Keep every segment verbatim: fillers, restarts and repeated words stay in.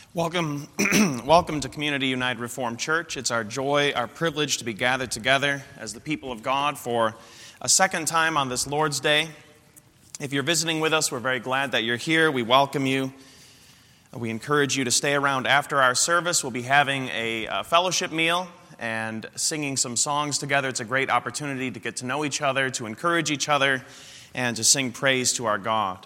Welcome, welcome to Community United Reformed Church. It's our joy, our privilege to be gathered together as the people of God for a second time on this Lord's Day. If you're visiting with us, we're very glad that you're here. We welcome you. We encourage you to stay around after our service. We'll be having a, a fellowship meal and singing some songs together. It's a great opportunity to get to know each other, to encourage each other, and to sing praise to our God.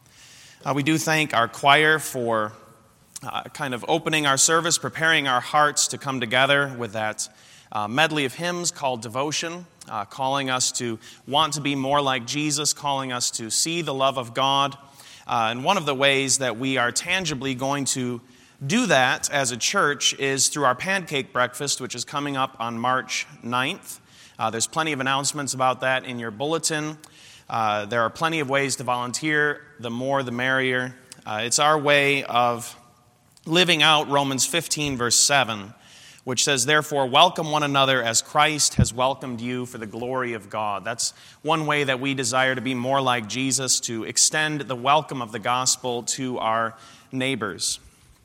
Uh, we do thank our choir for Uh, kind of opening our service, preparing our hearts to come together with that uh, medley of hymns called Devotion, uh, calling us to want to be more like Jesus, calling us to see the love of God. Uh, and one of the ways that we are tangibly going to do that as a church is through our pancake breakfast, which is coming up on March ninth. Uh, there's plenty of announcements about that in your bulletin. Uh, there are plenty of ways to volunteer. The more, the merrier. Uh, it's our way of living out Romans fifteen, verse seven, which says, "Therefore, welcome one another as Christ has welcomed you for the glory of God." That's one way that we desire to be more like Jesus, to extend the welcome of the gospel to our neighbors.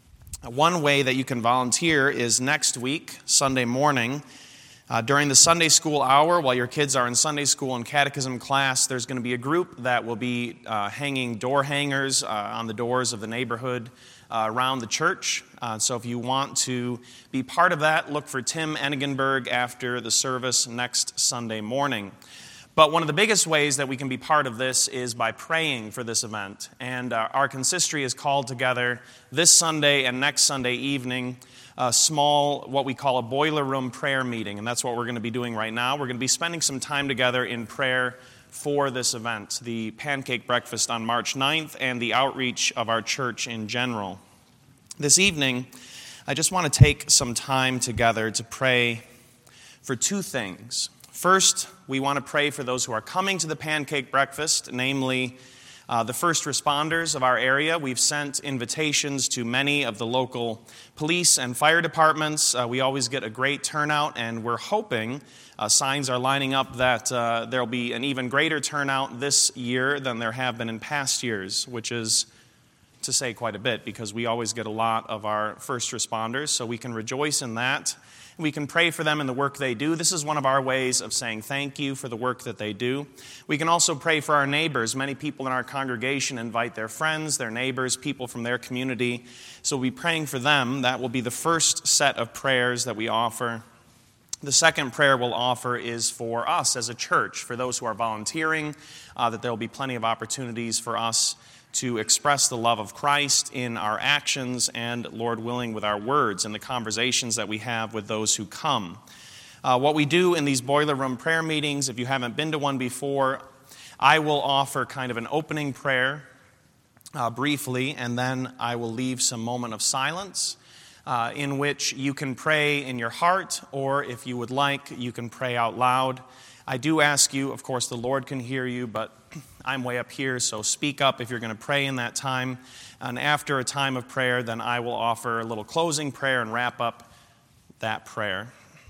One way that you can volunteer is next week, Sunday morning, uh, during the Sunday school hour, while your kids are in Sunday school and catechism class, there's going to be a group that will be uh, hanging door hangers uh, on the doors of the neighborhood Uh, around the church. Uh, so if you want to be part of that, look for Tim Enigenberg after the service next Sunday morning. But one of the biggest ways that we can be part of this is by praying for this event. And uh, our consistory is called together this Sunday and next Sunday evening, a small, what we call a boiler room prayer meeting. And that's what we're going to be doing right now. We're going to be spending some time together in prayer for this event, the pancake breakfast on March ninth, and the outreach of our church in general. This evening, I just want to take some time together to pray for two things. First, we want to pray for those who are coming to the pancake breakfast, namely uh, the first responders of our area. We've sent invitations to many of the local police and fire departments. Uh, we always get a great turnout, and we're hoping Uh, signs are lining up that uh, there'll be an even greater turnout this year than there have been in past years, which is to say quite a bit, because we always get a lot of our first responders, so we can rejoice in that. We can pray for them in the work they do. This is one of our ways of saying thank you for the work that they do. We can also pray for our neighbors. Many people in our congregation invite their friends, their neighbors, people from their community, so we'll be praying for them. That will be the first set of prayers that we offer. The second prayer we'll offer is for us as a church, for those who are volunteering, uh, that there will be plenty of opportunities for us to express the love of Christ in our actions and, Lord willing, with our words and the conversations that we have with those who come. Uh, what we do in these boiler room prayer meetings, if you haven't been to one before, I will offer kind of an opening prayer uh, briefly, and then I will leave some moment of silence Uh, in which you can pray in your heart, or if you would like, you can pray out loud. I do ask you, of course, the Lord can hear you, but I'm way up here, so speak up if you're going to pray in that time. And after a time of prayer, then I will offer a little closing prayer and wrap up that prayer.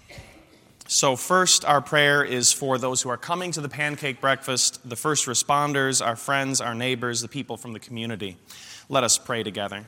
So first, our prayer is for those who are coming to the pancake breakfast, the first responders, our friends, our neighbors, the people from the community. Let us pray together.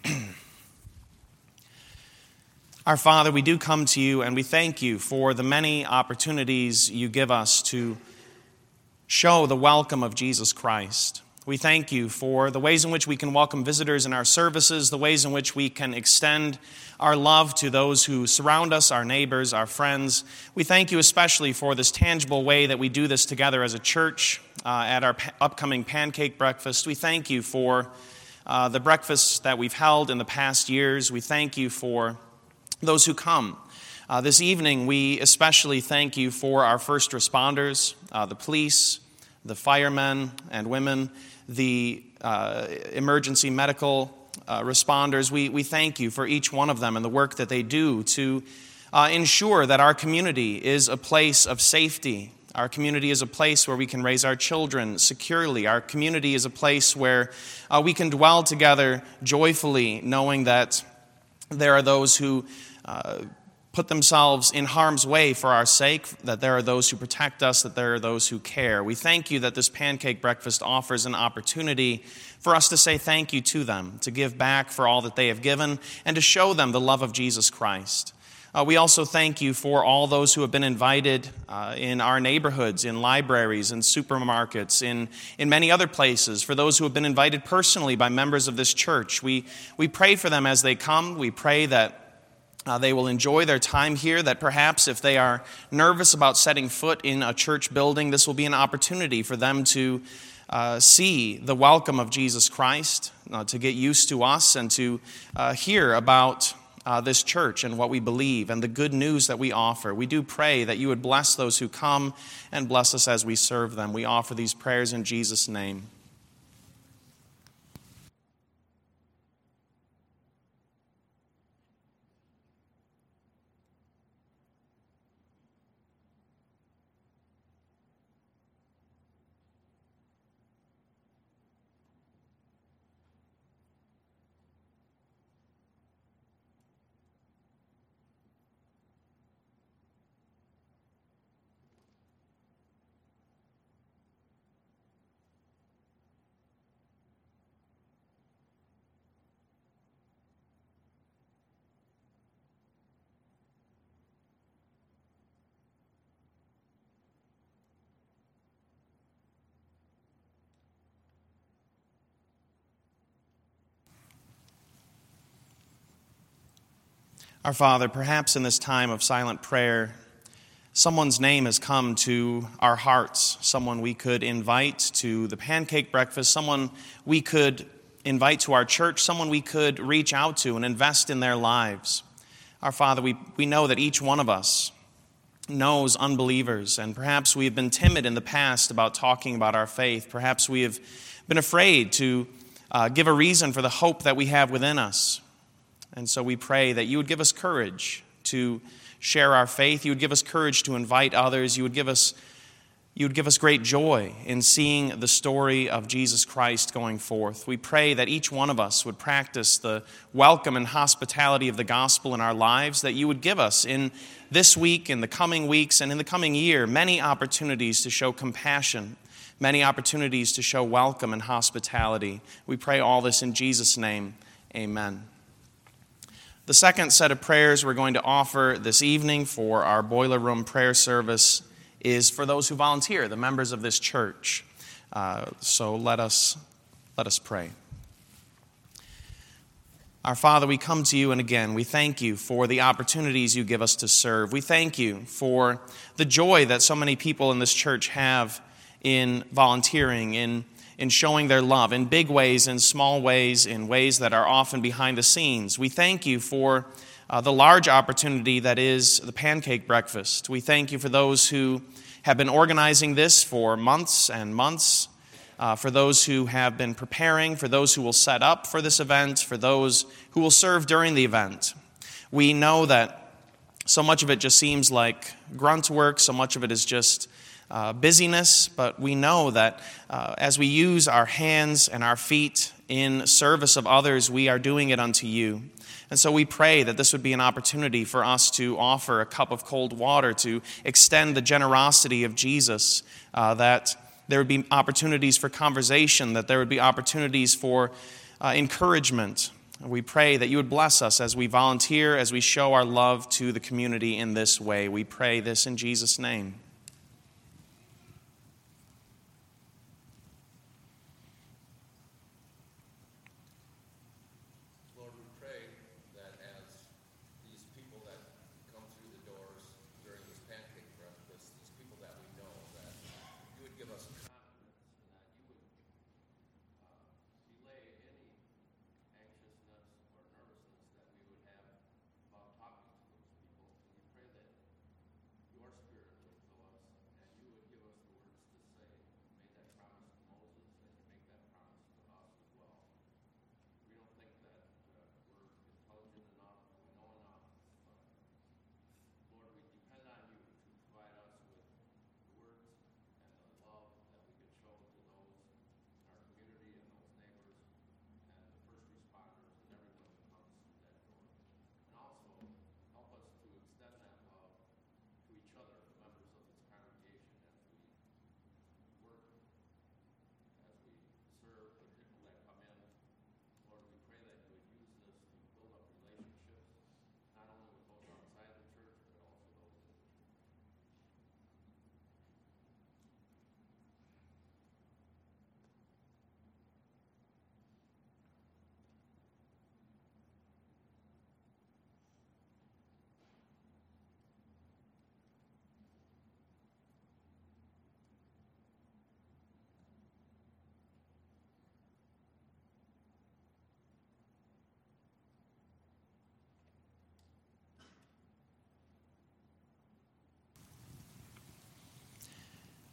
Our Father, we do come to you and we thank you for the many opportunities you give us to show the welcome of Jesus Christ. We thank you for the ways in which we can welcome visitors in our services, the ways in which we can extend our love to those who surround us, our neighbors, our friends. We thank you especially for this tangible way that we do this together as a church uh, at our pa- upcoming pancake breakfast. We thank you for uh, the breakfasts that we've held in the past years. We thank you for those who come. Uh, this evening, we especially thank you for our first responders, uh, the police, the firemen and women, the uh, emergency medical uh, responders. We, we thank you for each one of them and the work that they do to uh, ensure that our community is a place of safety. Our community is a place where we can raise our children securely. Our community is a place where uh, we can dwell together joyfully, knowing that there are those who Uh, put themselves in harm's way for our sake, that there are those who protect us, that there are those who care. We thank you that this pancake breakfast offers an opportunity for us to say thank you to them, to give back for all that they have given, and to show them the love of Jesus Christ. Uh, we also thank you for all those who have been invited uh, in our neighborhoods, in libraries, in supermarkets, in, in many other places, for those who have been invited personally by members of this church. We, we pray for them as they come. We pray that Uh, they will enjoy their time here, that perhaps if they are nervous about setting foot in a church building, this will be an opportunity for them to uh, see the welcome of Jesus Christ, uh, to get used to us, and to uh, hear about uh, this church and what we believe and the good news that we offer. We do pray that you would bless those who come and bless us as we serve them. We offer these prayers in Jesus' name. Our Father, perhaps in this time of silent prayer, someone's name has come to our hearts, someone we could invite to the pancake breakfast, someone we could invite to our church, someone we could reach out to and invest in their lives. Our Father, we, we know that each one of us knows unbelievers, and perhaps we have been timid in the past about talking about our faith. Perhaps we have been afraid to uh, give a reason for the hope that we have within us. And so we pray that you would give us courage to share our faith. You would give us courage to invite others. You would give us, you would give us great joy in seeing the story of Jesus Christ going forth. We pray that each one of us would practice the welcome and hospitality of the gospel in our lives, that you would give us in this week, in the coming weeks, and in the coming year, many opportunities to show compassion, many opportunities to show welcome and hospitality. We pray all this in Jesus' name. Amen. The second set of prayers we're going to offer this evening for our boiler room prayer service is for those who volunteer, the members of this church. Uh, so let us, let us pray. Our Father, we come to you, and again, we thank you for the opportunities you give us to serve. We thank you for the joy that so many people in this church have in volunteering, in in showing their love, in big ways, in small ways, in ways that are often behind the scenes. We thank you for uh, the large opportunity that is the pancake breakfast. We thank you for those who have been organizing this for months and months, uh, for those who have been preparing, for those who will set up for this event, for those who will serve during the event. We know that so much of it just seems like grunt work, so much of it is just Uh, busyness, but we know that uh, as we use our hands and our feet in service of others, we are doing it unto you. And so we pray that this would be an opportunity for us to offer a cup of cold water, to extend the generosity of Jesus, uh, that there would be opportunities for conversation, that there would be opportunities for uh, encouragement. We pray that you would bless us as we volunteer, as we show our love to the community in this way. We pray this in Jesus' name.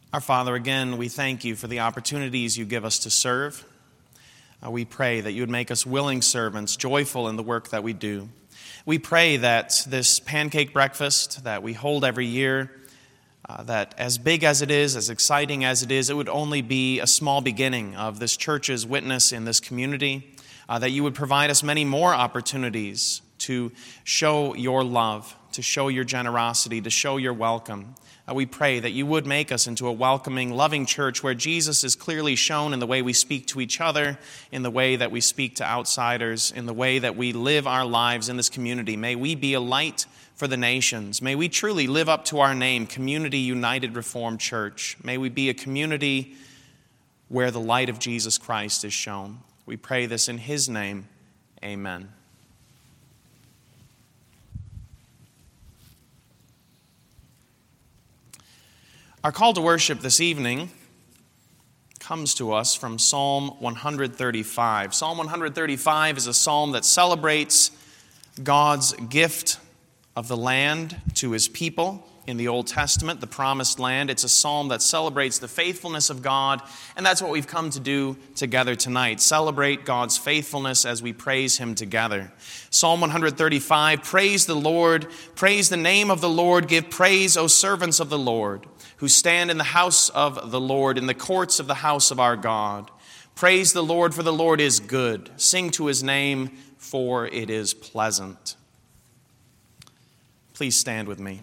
Our Father, again, we thank you for the opportunities you give us to serve. Uh, we pray that you would make us willing servants, joyful in the work that we do. We pray that this pancake breakfast that we hold every year, uh, that as big as it is, as exciting as it is, it would only be a small beginning of this church's witness in this community, uh, that you would provide us many more opportunities to show your love, to show your generosity, to show your welcome. Uh, we pray that you would make us into a welcoming, loving church where Jesus is clearly shown in the way we speak to each other, in the way that we speak to outsiders, in the way that we live our lives in this community. May we be a light for the nations. May we truly live up to our name, Community United Reformed Church. May we be a community where the light of Jesus Christ is shown. We pray this in his name. Amen. Our call to worship this evening comes to us from Psalm one thirty-five. Psalm one thirty-five is a psalm that celebrates God's gift of the land to his people in the Old Testament, the promised land. It's a psalm that celebrates the faithfulness of God, and that's what we've come to do together tonight. Celebrate God's faithfulness as we praise him together. Psalm one thirty-five, praise the Lord, praise the name of the Lord, give praise, O servants of the Lord, who stand in the house of the Lord, in the courts of the house of our God. Praise the Lord, for the Lord is good. Sing to his name, for it is pleasant. Please stand with me.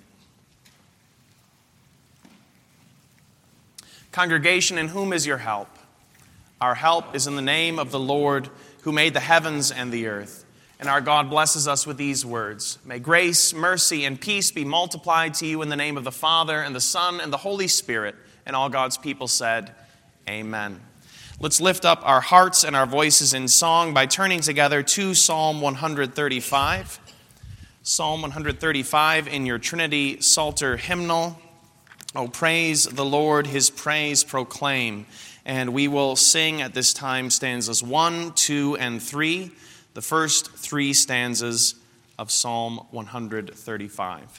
Congregation, in whom is your help? Our help is in the name of the Lord, who made the heavens and the earth. And our God blesses us with these words. May grace, mercy, and peace be multiplied to you in the name of the Father, and the Son, and the Holy Spirit. And all God's people said, Amen. Let's lift up our hearts and our voices in song by turning together to Psalm one thirty-five. Psalm one thirty-five in your Trinity Psalter hymnal. Oh, praise the Lord, his praise proclaim. And we will sing at this time stanzas one, two, and three. The first three stanzas of Psalm one thirty-five.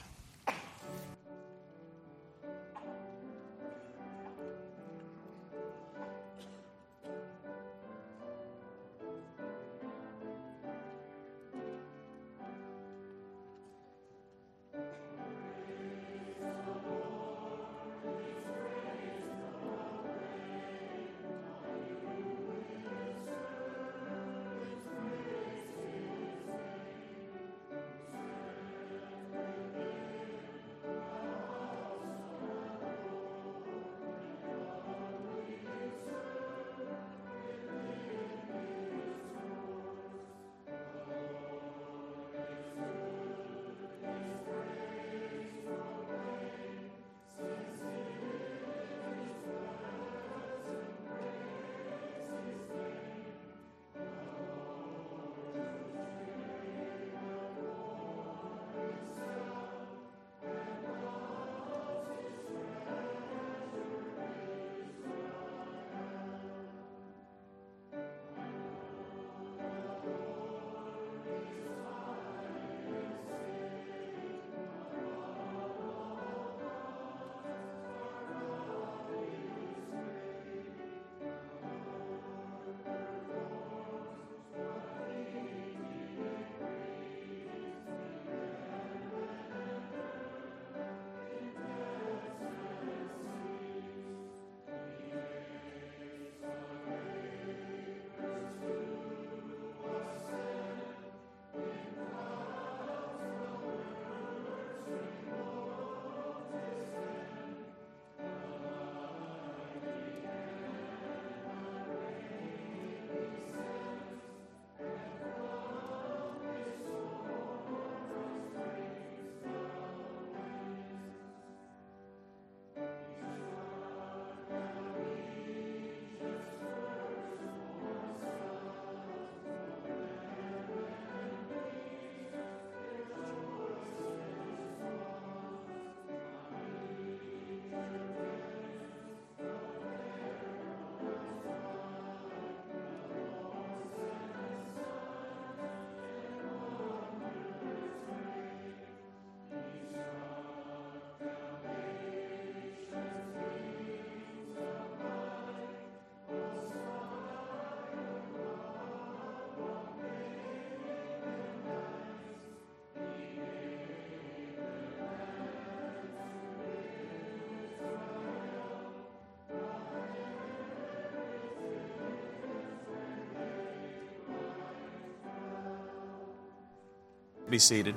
Be seated.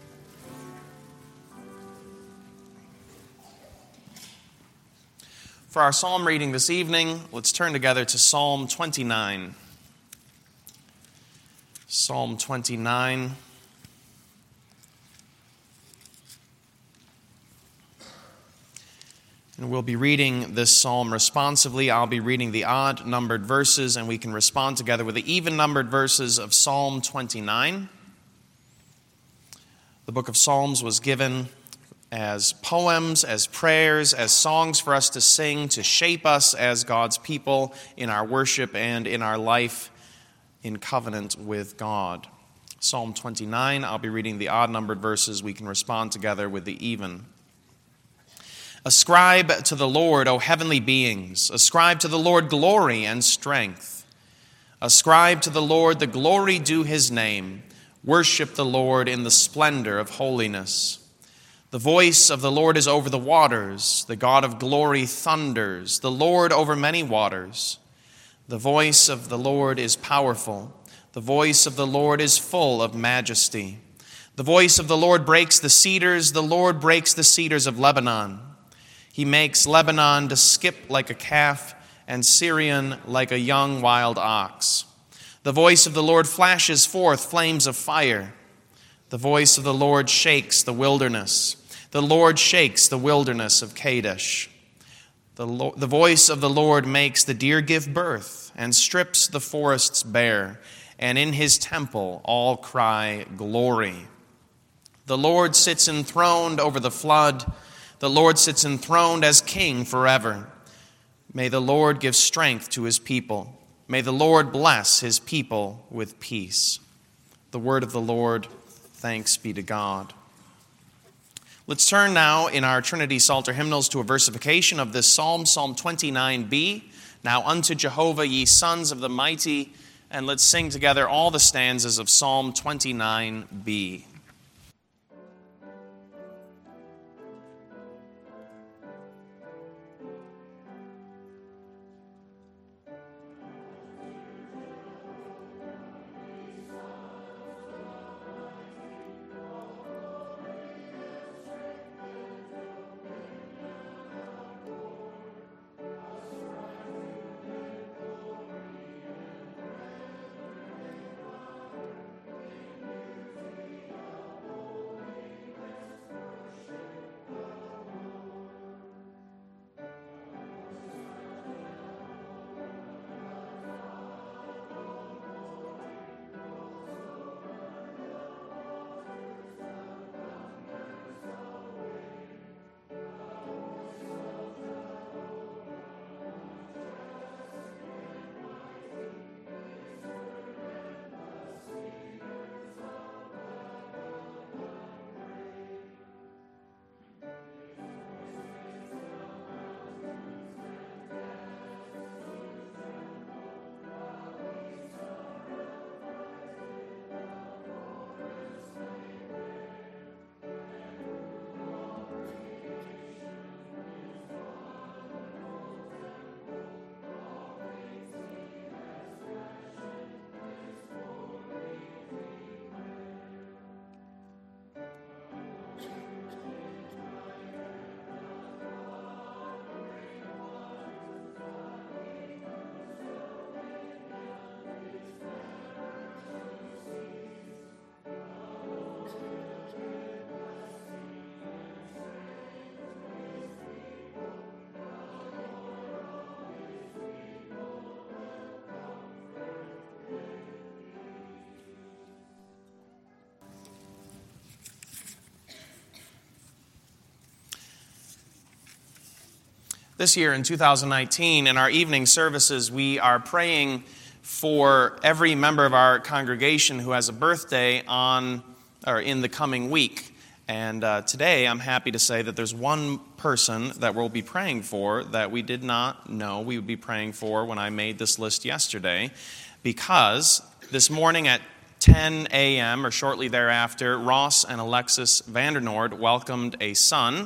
For our psalm reading this evening, let's turn together to Psalm twenty-nine. Psalm twenty-nine. And we'll be reading this psalm responsively. I'll be reading the odd-numbered verses, and we can respond together with the even-numbered verses of Psalm twenty-nine. The book of Psalms was given as poems, as prayers, as songs for us to sing, to shape us as God's people in our worship and in our life in covenant with God. Psalm twenty-nine, I'll be reading the odd-numbered verses. We can respond together with the even. Ascribe to the Lord, O heavenly beings. Ascribe to the Lord glory and strength. Ascribe to the Lord the glory due his name. Worship the Lord in the splendor of holiness. The voice of the Lord is over the waters. The God of glory thunders. The Lord over many waters. The voice of the Lord is powerful. The voice of the Lord is full of majesty. The voice of the Lord breaks the cedars. The Lord breaks the cedars of Lebanon. He makes Lebanon to skip like a calf and Syrian like a young wild ox. The voice of the Lord flashes forth flames of fire. The voice of the Lord shakes the wilderness. The Lord shakes the wilderness of Kadesh. The, Lo- the voice of the Lord makes the deer give birth and strips the forests bare. And in his temple all cry, glory. The Lord sits enthroned over the flood. The Lord sits enthroned as king forever. May the Lord give strength to his people. May the Lord bless his people with peace. The word of the Lord, thanks be to God. Let's turn now in our Trinity Psalter hymnals to a versification of this psalm, Psalm twenty-nine b. Now unto Jehovah, ye sons of the mighty, and let's sing together all the stanzas of Psalm twenty-nine b. This year in two thousand nineteen, in our evening services, we are praying for every member of our congregation who has a birthday on or in the coming week. And uh, today, I'm happy to say that there's one person that we'll be praying for that we did not know we would be praying for when I made this list yesterday, because this morning at ten a.m. or shortly thereafter, Ross and Alexis Vandernoord welcomed a son.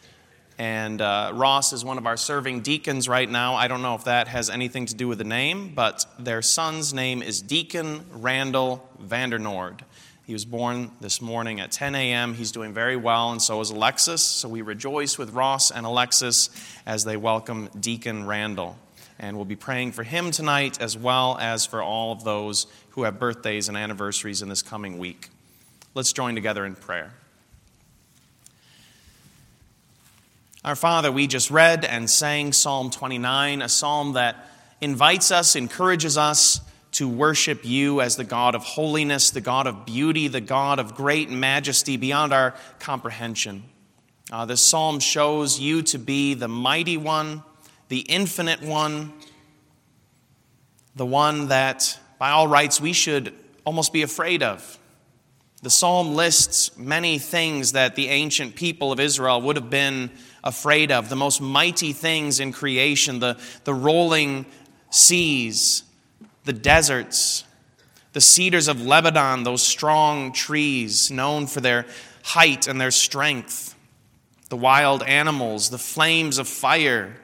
And uh, Ross is one of our serving deacons right now. I don't know if that has anything to do with the name, but their son's name is Deacon Randall Vandernoord. He was born this morning at ten a.m. He's doing very well, and so is Alexis. So we rejoice with Ross and Alexis as they welcome Deacon Randall. And we'll be praying for him tonight as well as for all of those who have birthdays and anniversaries in this coming week. Let's join together in prayer. Our Father, we just read and sang Psalm twenty-nine, a psalm that invites us, encourages us to worship you as the God of holiness, the God of beauty, the God of great majesty beyond our comprehension. Uh, this psalm shows you to be the mighty one, the infinite one, the one that by all rights we should almost be afraid of. The psalm lists many things that the ancient people of Israel would have been afraid of, the most mighty things in creation, the, the rolling seas, the deserts, the cedars of Lebanon, those strong trees known for their height and their strength, the wild animals, the flames of fire,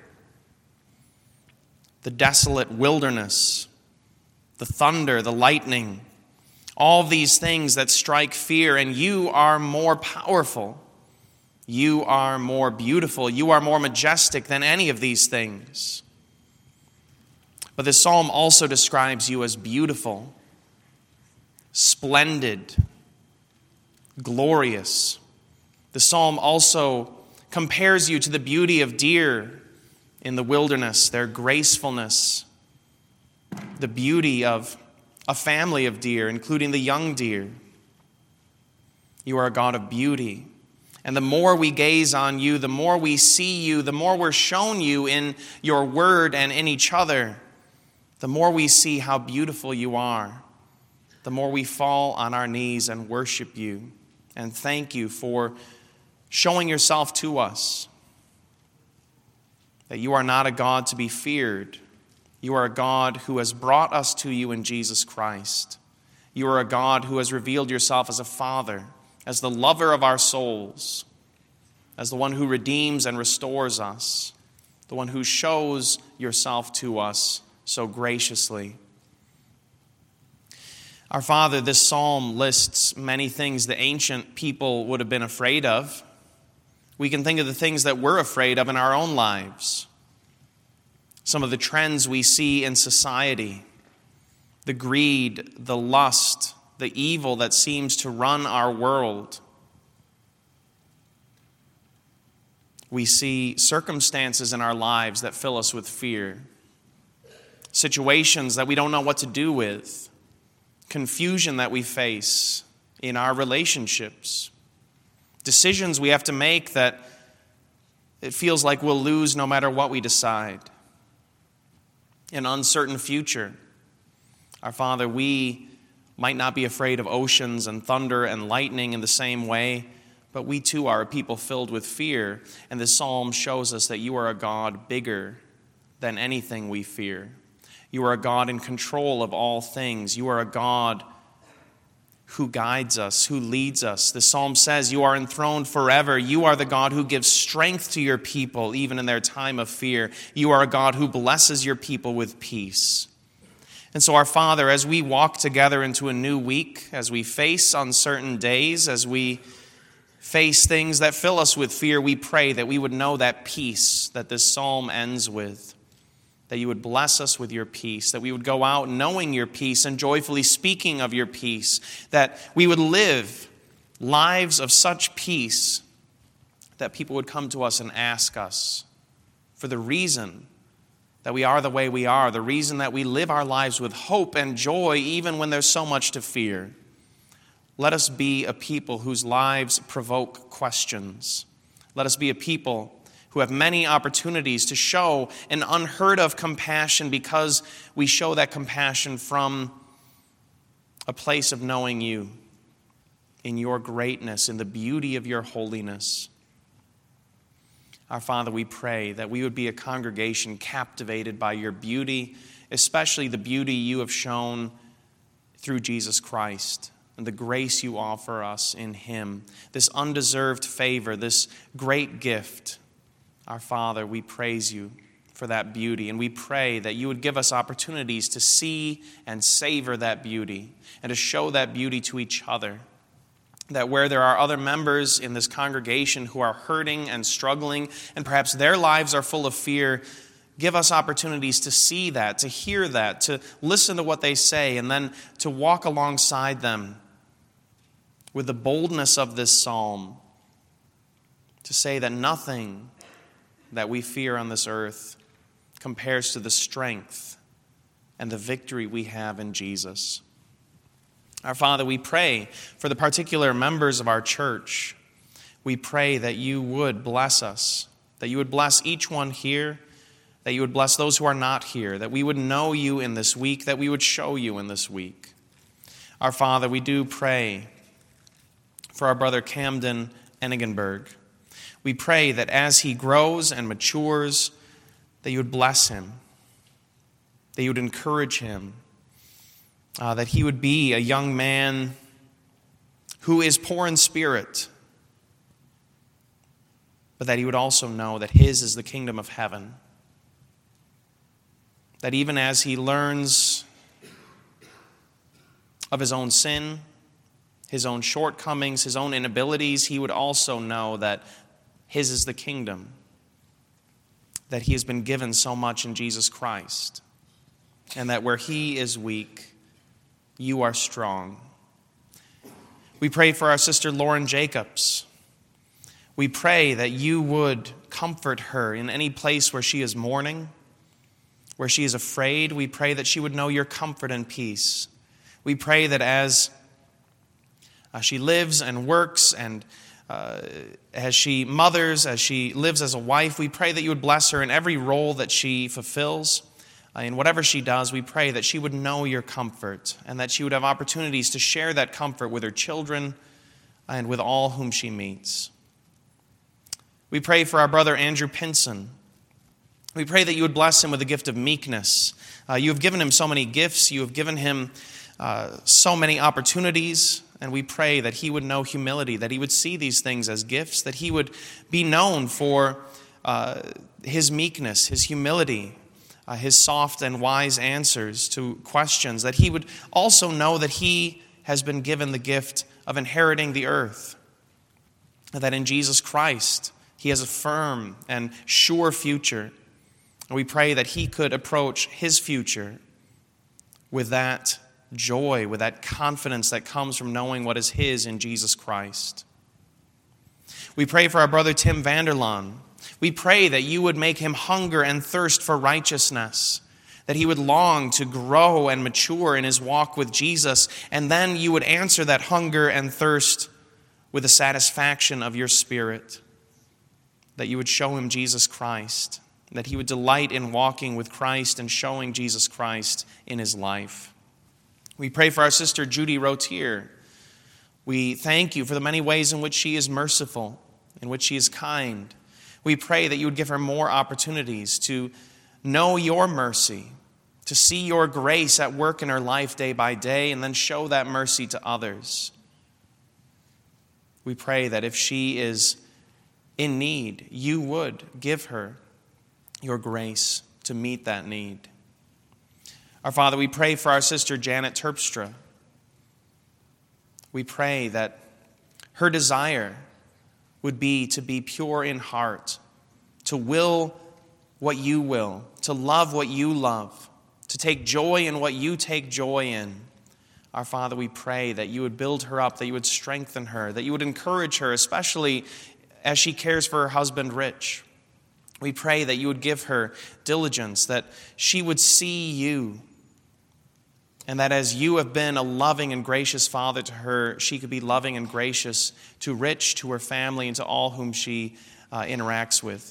the desolate wilderness, the thunder, the lightning, all these things that strike fear, and you are more powerful. You are more beautiful. You are more majestic than any of these things. But this psalm also describes you as beautiful, splendid, glorious. The psalm also compares you to the beauty of deer in the wilderness, their gracefulness, the beauty of a family of deer, including the young deer. You are a God of beauty. And the more we gaze on you, the more we see you, the more we're shown you in your word and in each other, the more we see how beautiful you are, the more we fall on our knees and worship you and thank you for showing yourself to us, that you are not a God to be feared. You are a God who has brought us to you in Jesus Christ. You are a God who has revealed yourself as a Father, as the lover of our souls, as the one who redeems and restores us, the one who shows yourself to us so graciously. Our Father, this psalm lists many things the ancient people would have been afraid of. We can think of the things that we're afraid of in our own lives. Some of the trends we see in society, the greed, the lust, the evil that seems to run our world. We see circumstances in our lives that fill us with fear, situations that we don't know what to do with, confusion that we face in our relationships, decisions we have to make that it feels like we'll lose no matter what we decide, an uncertain future. Our Father, we might not be afraid of oceans and thunder and lightning in the same way, but we too are a people filled with fear, and this psalm shows us that you are a God bigger than anything we fear. You are a God in control of all things. You are a God who guides us, who leads us. The psalm says you are enthroned forever. You are the God who gives strength to your people, even in their time of fear. You are a God who blesses your people with peace. And so, our Father, as we walk together into a new week, as we face uncertain days, as we face things that fill us with fear, we pray that we would know that peace that this psalm ends with, that you would bless us with your peace, that we would go out knowing your peace and joyfully speaking of your peace, that we would live lives of such peace that people would come to us and ask us for the reason that we are the way we are, the reason that we live our lives with hope and joy even when there's so much to fear. Let us be a people whose lives provoke questions. Let us be a people who have many opportunities to show an unheard of compassion because we show that compassion from a place of knowing you in your greatness, in the beauty of your holiness. Our Father, we pray that we would be a congregation captivated by your beauty, especially the beauty you have shown through Jesus Christ and the grace you offer us in him, this undeserved favor, this great gift. Our Father, we praise you for that beauty. And we pray that you would give us opportunities to see and savor that beauty and to show that beauty to each other. That where there are other members in this congregation who are hurting and struggling, and perhaps their lives are full of fear, give us opportunities to see that, to hear that, to listen to what they say, and then to walk alongside them with the boldness of this psalm, to say that nothing that we fear on this earth compares to the strength and the victory we have in Jesus. Our Father, we pray for the particular members of our church. We pray that you would bless us, that you would bless each one here, that you would bless those who are not here, that we would know you in this week, that we would show you in this week. Our Father, we do pray for our brother Camden Enigenberg. We pray that as he grows and matures, that you would bless him, that you would encourage him, uh, that he would be a young man who is poor in spirit, but that he would also know that his is the kingdom of heaven. That even as he learns of his own sin, his own shortcomings, his own inabilities, he would also know that his is the kingdom, that he has been given so much in Jesus Christ, and that where he is weak, you are strong. We pray for our sister Lauren Jacobs. We pray that you would comfort her in any place where she is mourning, where she is afraid. We pray that she would know your comfort and peace. We pray that as uh, she lives and works and uh, as she mothers, as she lives as a wife, we pray that you would bless her in every role that she fulfills. Uh, in whatever she does, we pray that she would know your comfort and that she would have opportunities to share that comfort with her children and with all whom she meets. We pray for our brother Andrew Pinson. We pray that you would bless him with the gift of meekness. Uh, you have given him so many gifts. You have given him uh, so many opportunities. And we pray that he would know humility, that he would see these things as gifts, that he would be known for uh, his meekness, his humility, uh, his soft and wise answers to questions, that he would also know that he has been given the gift of inheriting the earth, that in Jesus Christ he has a firm and sure future. And we pray that he could approach his future with that joy, with that confidence that comes from knowing what is his in Jesus Christ. We pray for our brother Tim Vanderlaan. We pray that you would make him hunger and thirst for righteousness, that he would long to grow and mature in his walk with Jesus, and then you would answer that hunger and thirst with the satisfaction of your Spirit, that you would show him Jesus Christ, that he would delight in walking with Christ and showing Jesus Christ in his life. We pray for our sister Judy Rotier. We thank you for the many ways in which she is merciful, in which she is kind. We pray that you would give her more opportunities to know your mercy, to see your grace at work in her life day by day, and then show that mercy to others. We pray that if she is in need, you would give her your grace to meet that need. Our Father, we pray for our sister Janet Terpstra. We pray that her desire would be to be pure in heart, to will what you will, to love what you love, to take joy in what you take joy in. Our Father, we pray that you would build her up, that you would strengthen her, that you would encourage her, especially as she cares for her husband, Rich. We pray that you would give her diligence, that she would see you, and that as you have been a loving and gracious father to her, she could be loving and gracious to Rich, to her family, and to all whom she uh, interacts with.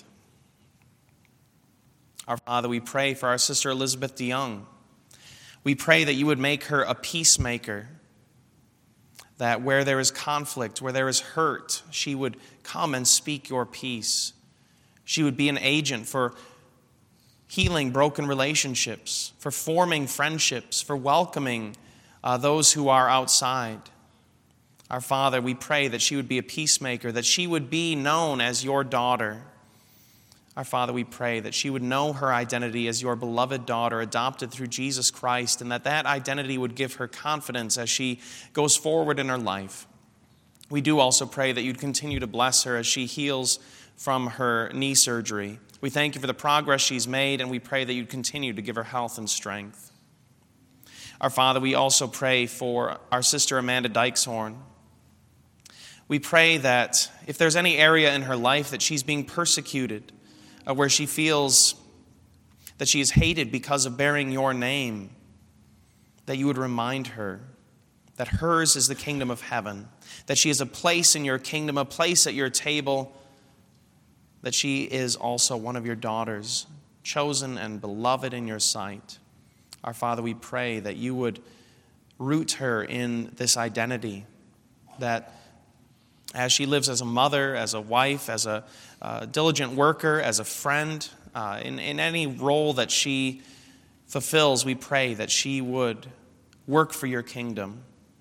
Our Father, we pray for our sister Elizabeth DeYoung. We pray that you would make her a peacemaker, that where there is conflict, where there is hurt, she would come and speak your peace. She would be an agent for healing broken relationships, for forming friendships, for welcoming uh, those who are outside. Our Father, we pray that she would be a peacemaker, that she would be known as your daughter, Our Father, we pray that she would know her identity as your beloved daughter, adopted through Jesus Christ, and that that identity would give her confidence as she goes forward in her life. We do also pray that you'd continue to bless her as she heals from her knee surgery. We thank you for the progress she's made, and we pray that you'd continue to give her health and strength. Our Father, we also pray for our sister Amanda Dykeshorn. We pray that if there's any area in her life that she's being persecuted, uh, where she feels that she is hated because of bearing your name, that you would remind her that hers is the kingdom of heaven, that she has a place in your kingdom, a place at your table, that she is also one of your daughters, chosen and beloved in your sight. Our Father, we pray that you would root her in this identity, that as she lives as a mother, as a wife, as a uh, diligent worker, as a friend, uh, in, in any role that she fulfills, we pray that she would work for your kingdom.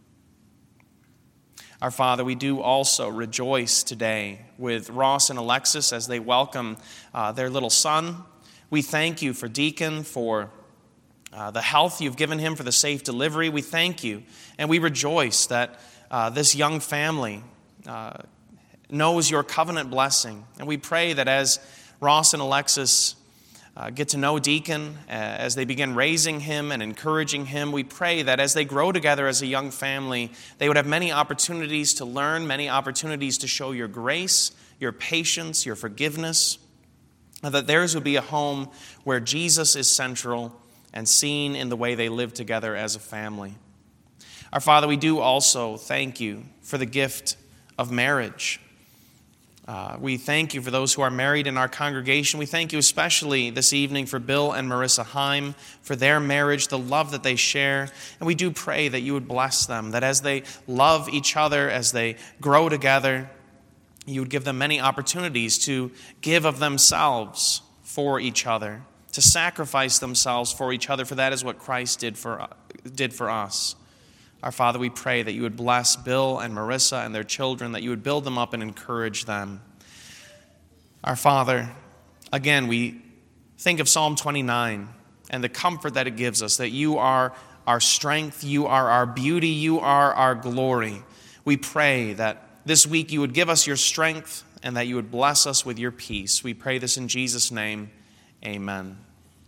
Our Father, we do also rejoice today with Ross and Alexis as they welcome uh, their little son. We thank you for Deacon, for uh, the health you've given him, for the safe delivery. We thank you, and we rejoice that uh, this young family Uh, knows your covenant blessing. And we pray that as Ross and Alexis uh, get to know Deacon, uh, as they begin raising him and encouraging him, we pray that as they grow together as a young family, they would have many opportunities to learn, many opportunities to show your grace, your patience, your forgiveness, and that theirs would be a home where Jesus is central and seen in the way they live together as a family. Our Father, we do also thank you for the gift of marriage. Uh, we thank you for those who are married in our congregation. We thank you especially this evening for Bill and Marissa Heim, for their marriage, the love that they share. And we do pray that you would bless them, that as they love each other, as they grow together, you would give them many opportunities to give of themselves for each other, to sacrifice themselves for each other, for that is what Christ did for, did for us. Our Father, we pray that you would bless Bill and Marissa and their children, that you would build them up and encourage them. Our Father, again, we think of Psalm twenty-nine and the comfort that it gives us, that you are our strength, you are our beauty, you are our glory. We pray that this week you would give us your strength and that you would bless us with your peace. We pray this in Jesus' name. Amen.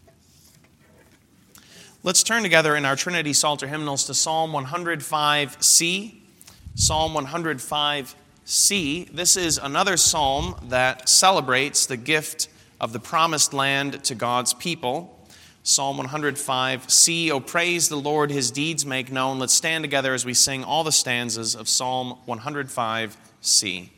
Let's turn together in our Trinity Psalter hymnals to Psalm one hundred five C. Psalm one hundred five C. This is another psalm that celebrates the gift of the promised land to God's people. Psalm one hundred five C. O praise the Lord, his deeds make known. Let's stand together as we sing all the stanzas of Psalm one hundred five C.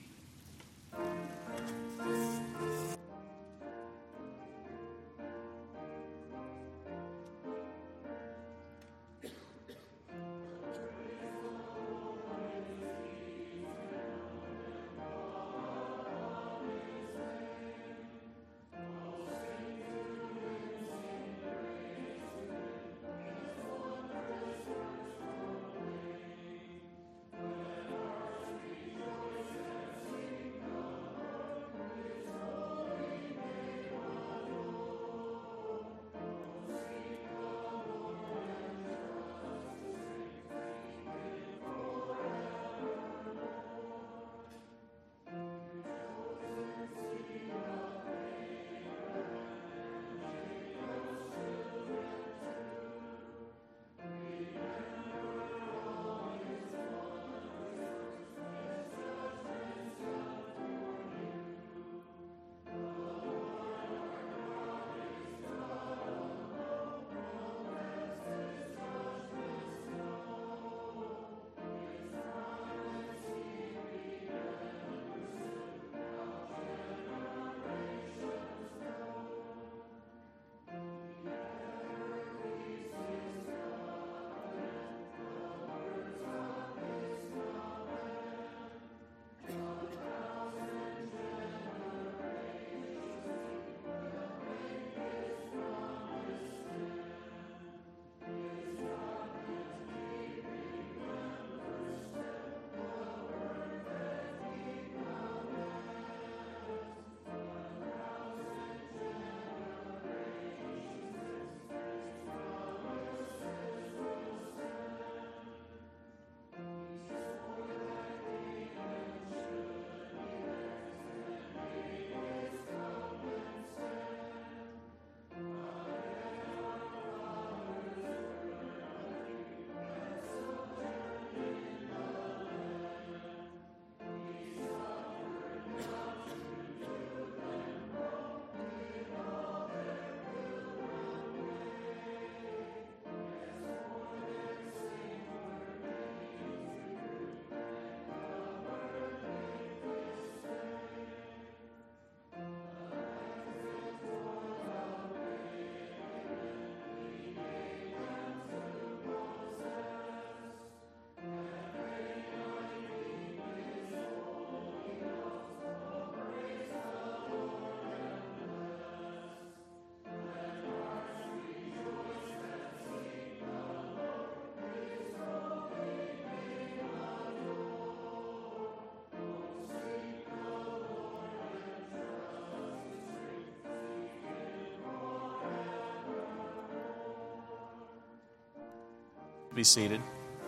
Be seated.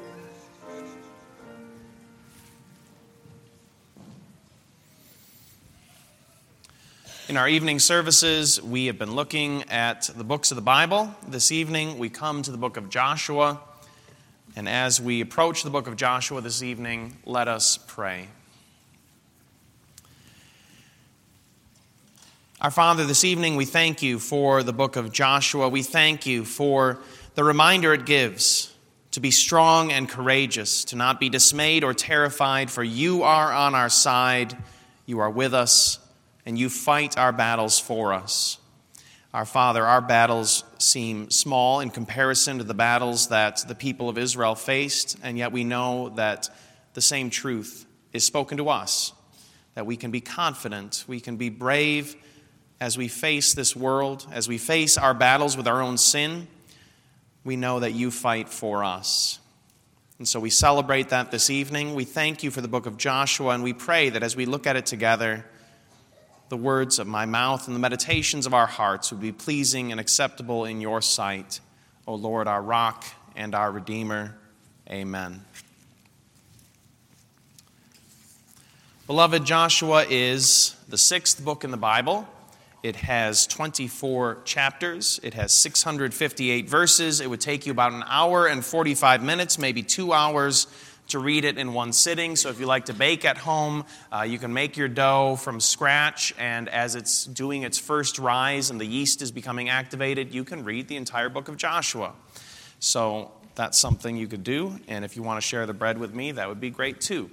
In our evening services, we have been looking at the books of the Bible. This evening, we come to the book of Joshua. And as we approach the book of Joshua this evening, let us pray. Our Father, this evening, we thank you for the book of Joshua. We thank you for the reminder it gives to be strong and courageous, to not be dismayed or terrified, for you are on our side, you are with us, and you fight our battles for us. Our Father, our battles seem small in comparison to the battles that the people of Israel faced, and yet we know that the same truth is spoken to us, that we can be confident, we can be brave as we face this world, as we face our battles with our own sin. We know that you fight for us. And so we celebrate that this evening. We thank you for the book of Joshua, and we pray that as we look at it together, the words of my mouth and the meditations of our hearts would be pleasing and acceptable in your sight, O Lord, our rock and our Redeemer. Amen. Beloved, Joshua is the sixth book in the Bible. It has twenty-four chapters. It has six hundred fifty-eight verses. It would take you about an hour and forty-five minutes, maybe two hours, to read it in one sitting. So if you like to bake at home, uh, you can make your dough from scratch, and as it's doing its first rise and the yeast is becoming activated, you can read the entire book of Joshua. So that's something you could do, and if you want to share the bread with me, that would be great too.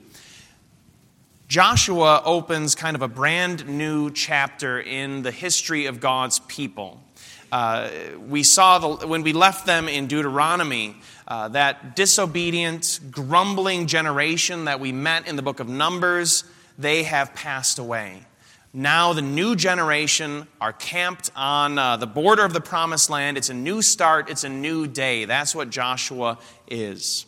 Joshua opens kind of a brand new chapter in the history of God's people. Uh, we saw the, when we left them in Deuteronomy, uh, that disobedient, grumbling generation that we met in the book of Numbers, they have passed away. Now the new generation are camped on uh, the border of the promised land. It's a new start. It's a new day. That's what Joshua is.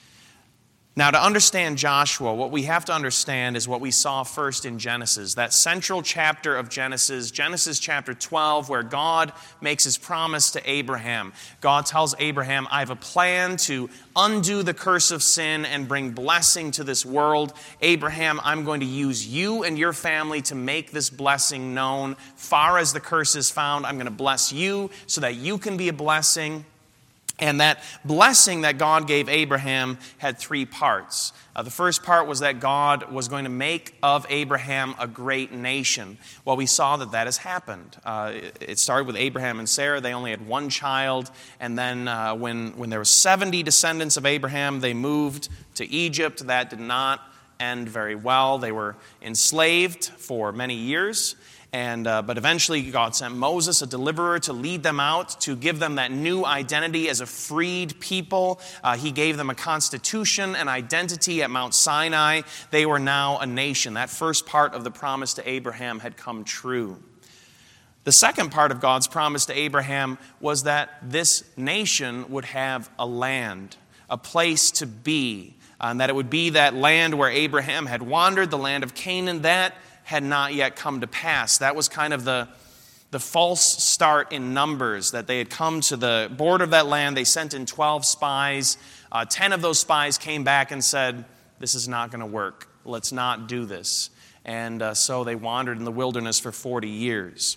Now, to understand Joshua, what we have to understand is what we saw first in Genesis, that central chapter of Genesis, Genesis chapter twelve, where God makes his promise to Abraham. God tells Abraham, I have a plan to undo the curse of sin and bring blessing to this world. Abraham, I'm going to use you and your family to make this blessing known. Far as the curse is found, I'm going to bless you so that you can be a blessing. And that blessing that God gave Abraham had three parts. Uh, the first part was that God was going to make of Abraham a great nation. Well, we saw that that has happened. Uh, it started with Abraham and Sarah. They only had one child. And then uh, when, when there were seventy descendants of Abraham, they moved to Egypt. That did not end very well. They were enslaved for many years. And, uh, but eventually God sent Moses, a deliverer, to lead them out, to give them that new identity as a freed people. Uh, he gave them a constitution, an identity at Mount Sinai. They were now a nation. That first part of the promise to Abraham had come true. The second part of God's promise to Abraham was that this nation would have a land, a place to be, and that it would be that land where Abraham had wandered, the land of Canaan. That had not yet come to pass. That was kind of the, the false start in Numbers, that they had come to the border of that land. They sent in twelve spies. Uh, ten of those spies came back and said, this is not going to work. Let's not do this. And uh, so they wandered in the wilderness for forty years.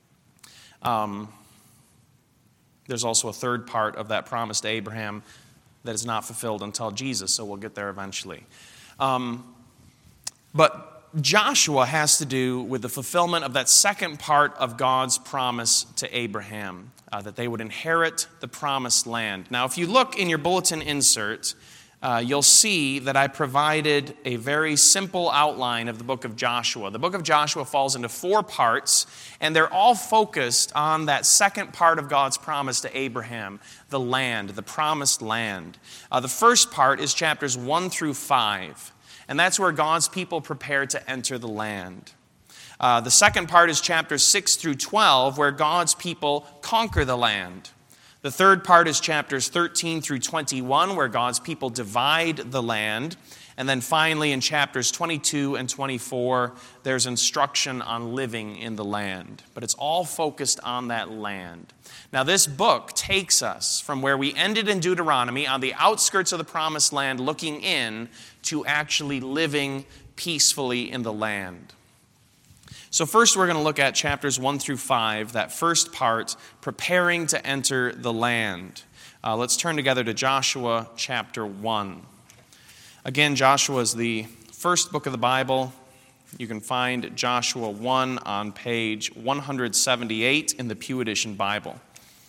Um, there's also a third part of that promise to Abraham that is not fulfilled until Jesus, so we'll get there eventually. Um, but Joshua has to do with the fulfillment of that second part of God's promise to Abraham, uh, that they would inherit the promised land. Now, if you look in your bulletin insert, uh, you'll see that I provided a very simple outline of the book of Joshua. The book of Joshua falls into four parts, and they're all focused on that second part of God's promise to Abraham, the land, the promised land. Uh, the first part is chapters one through five. And that's where God's people prepare to enter the land. Uh, the second part is chapters six through twelve, where God's people conquer the land. The third part is chapters thirteen through twenty-one, where God's people divide the land. And then finally in chapters twenty-two and twenty-four, there's instruction on living in the land. But it's all focused on that land. Now this book takes us from where we ended in Deuteronomy on the outskirts of the promised land looking in to actually living peacefully in the land. So first we're going to look at chapters one through five, that first part, preparing to enter the land. Uh, let's turn together to Joshua chapter one. Again, Joshua is the first book of the Bible. You can find Joshua one on page one seventy-eight in the Pew Edition Bible.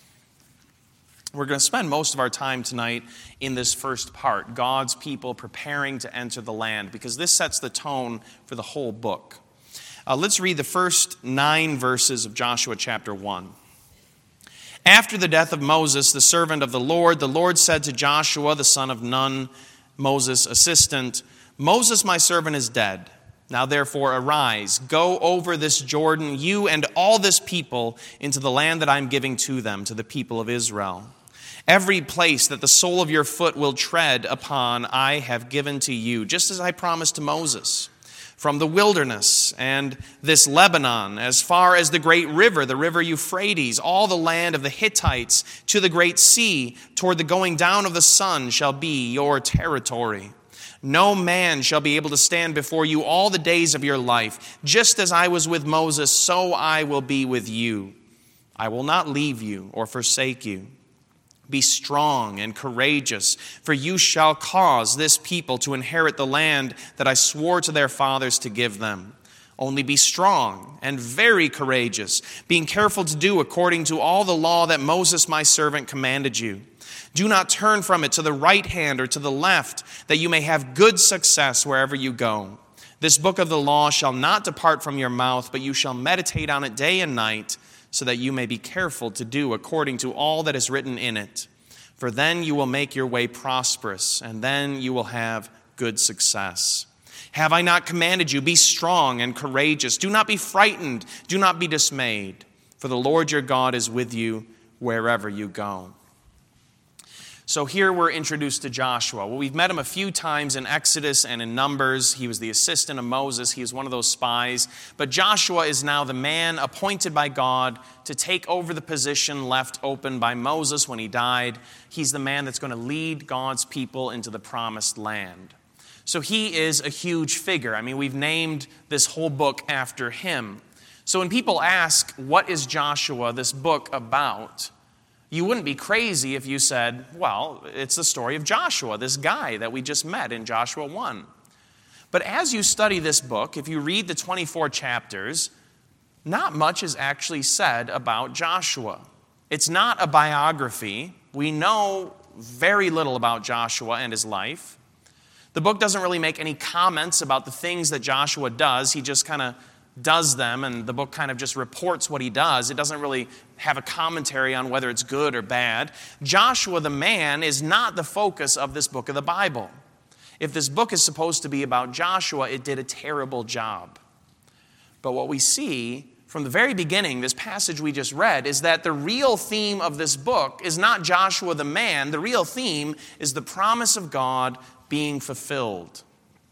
We're going to spend most of our time tonight in this first part, God's people preparing to enter the land, because this sets the tone for the whole book. Uh, let's read the first nine verses of Joshua chapter one. After the death of Moses, the servant of the Lord, the Lord said to Joshua, the son of Nun, Moses' assistant, Moses, my servant, is dead. Now therefore arise, go over this Jordan, you and all this people, into the land that I am giving to them, to the people of Israel. Every place that the sole of your foot will tread upon, I have given to you, just as I promised to Moses. From the wilderness and this Lebanon, as far as the great river, the river Euphrates, all the land of the Hittites, to the great sea, toward the going down of the sun, shall be your territory. No man shall be able to stand before you all the days of your life. Just as I was with Moses, so I will be with you. I will not leave you or forsake you. Be strong and courageous, for you shall cause this people to inherit the land that I swore to their fathers to give them. Only be strong and very courageous, being careful to do according to all the law that Moses my servant commanded you. Do not turn from it to the right hand or to the left, that you may have good success wherever you go. This book of the law shall not depart from your mouth, but you shall meditate on it day and night, so that you may be careful to do according to all that is written in it. For then you will make your way prosperous, and then you will have good success. Have I not commanded you, be strong and courageous? Do not be frightened, do not be dismayed, for the Lord your God is with you wherever you go. So here we're introduced to Joshua. Well, we've met him a few times in Exodus and in Numbers. He was the assistant of Moses. He was one of those spies. But Joshua is now the man appointed by God to take over the position left open by Moses when he died. He's the man that's going to lead God's people into the promised land. So he is a huge figure. I mean, we've named this whole book after him. So when people ask, what is Joshua, this book, about? You wouldn't be crazy if you said, well, it's the story of Joshua, this guy that we just met in Joshua one. But as you study this book, if you read the twenty-four chapters, not much is actually said about Joshua. It's not a biography. We know very little about Joshua and his life. The book doesn't really make any comments about the things that Joshua does. He just kind of does them, and the book kind of just reports what he does. It doesn't really have a commentary on whether it's good or bad. Joshua the man is not the focus of this book of the Bible. If this book is supposed to be about Joshua, it did a terrible job. But what we see from the very beginning, this passage we just read, is that the real theme of this book is not Joshua the man. The real theme is the promise of God being fulfilled.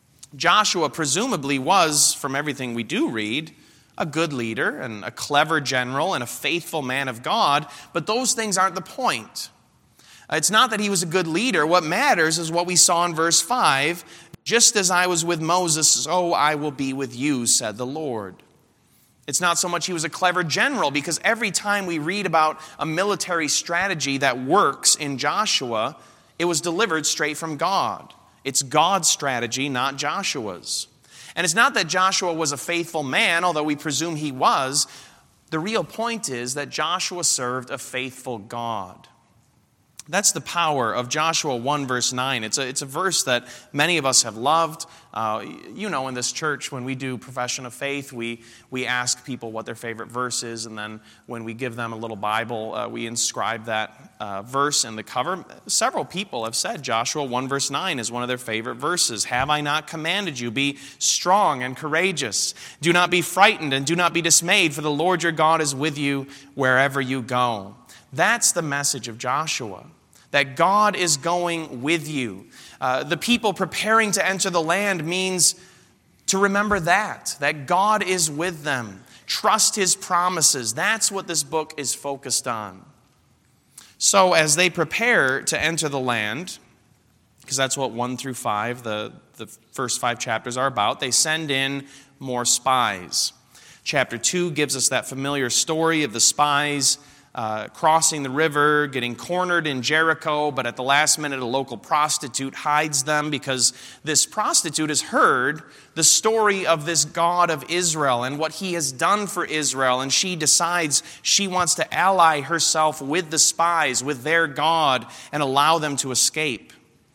Joshua presumably was, from everything we do read, a good leader and a clever general and a faithful man of God, but those things aren't the point. It's not that he was a good leader. What matters is what we saw in verse five. Just as I was with Moses, so I will be with you, said the Lord. It's not so much he was a clever general, because every time we read about a military strategy that works in Joshua, it was delivered straight from God. It's God's strategy, not Joshua's. And it's not that Joshua was a faithful man, although we presume he was. The real point is that Joshua served a faithful God. That's the power of Joshua one, verse nine. It's a, it's a verse that many of us have loved. Uh, you know, in this church, when we do profession of faith, we, we ask people what their favorite verse is, and then when we give them a little Bible, uh, we inscribe that uh, verse in the cover. Several people have said Joshua one, verse nine is one of their favorite verses. Have I not commanded you? Be strong and courageous. Do not be frightened and do not be dismayed, for the Lord your God is with you wherever you go. That's the message of Joshua. That God is going with you. Uh, the people preparing to enter the land means to remember that, that God is with them. Trust his promises. That's what this book is focused on. So as they prepare to enter the land, because that's what one through five, the, the first five chapters are about, they send in more spies. Chapter two gives us that familiar story of the spies uh, crossing the river, getting cornered in Jericho, but at the last minute a local prostitute hides them because this prostitute has heard the story of this God of Israel and what he has done for Israel, and she decides she wants to ally herself with the spies, with their God, and allow them to escape.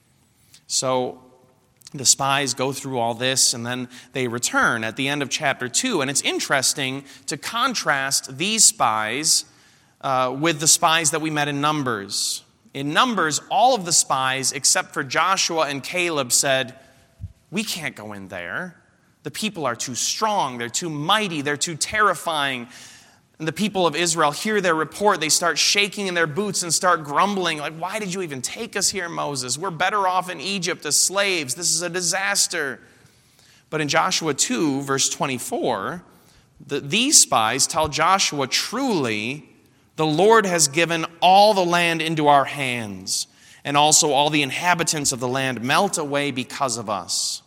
So the spies go through all this, and then they return at the end of chapter two. And it's interesting to contrast these spies uh, with the spies that we met in Numbers. In Numbers, all of the spies, except for Joshua and Caleb, said, we can't go in there. The people are too strong. They're too mighty. They're too terrifying. And the people of Israel hear their report. They start shaking in their boots and start grumbling. Like, why did you even take us here, Moses? We're better off in Egypt as slaves. This is a disaster. But in Joshua two, verse twenty-four, the, these spies tell Joshua, truly, the Lord has given all the land into our hands, and also all the inhabitants of the land melt away because of us.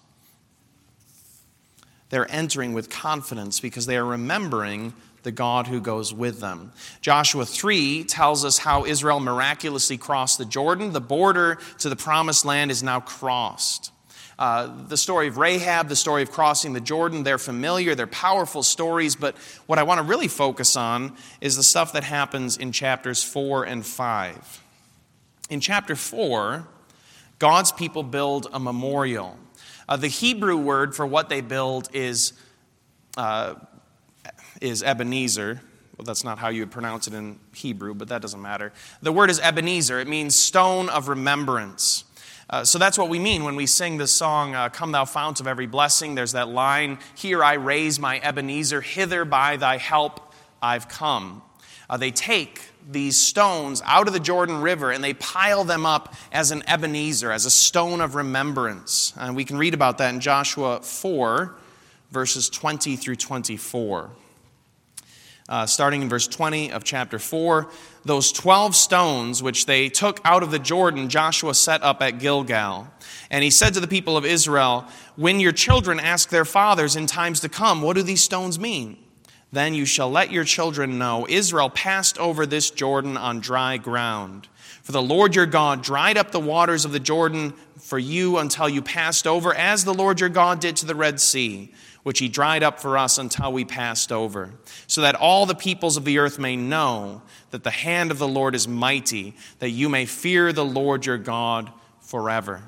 They're entering with confidence because they are remembering the God who goes with them. Joshua three tells us how Israel miraculously crossed the Jordan. The border to the promised land is now crossed. Uh, the story of Rahab, the story of crossing the Jordan, they're familiar, they're powerful stories, but what I want to really focus on is the stuff that happens in chapters four and five. In chapter four, God's people build a memorial. Uh, the Hebrew word for what they build is uh, is Ebenezer. Well, that's not how you would pronounce it in Hebrew, but that doesn't matter. The word is Ebenezer. It means stone of remembrance. Uh, so that's what we mean when we sing this song, uh, Come Thou Fount of Every Blessing. There's that line, here I raise my Ebenezer, hither by thy help I've come. Uh, they take these stones out of the Jordan River and they pile them up as an Ebenezer, as a stone of remembrance. And we can read about that in Joshua four, verses twenty through twenty-four. Uh, starting in verse twenty of chapter four, those twelve stones which they took out of the Jordan, Joshua set up at Gilgal. And he said to the people of Israel, when your children ask their fathers in times to come, what do these stones mean? Then you shall let your children know, Israel passed over this Jordan on dry ground. For the Lord your God dried up the waters of the Jordan for you until you passed over, as the Lord your God did to the Red Sea, which he dried up for us until we passed over, so that all the peoples of the earth may know that the hand of the Lord is mighty, that you may fear the Lord your God forever.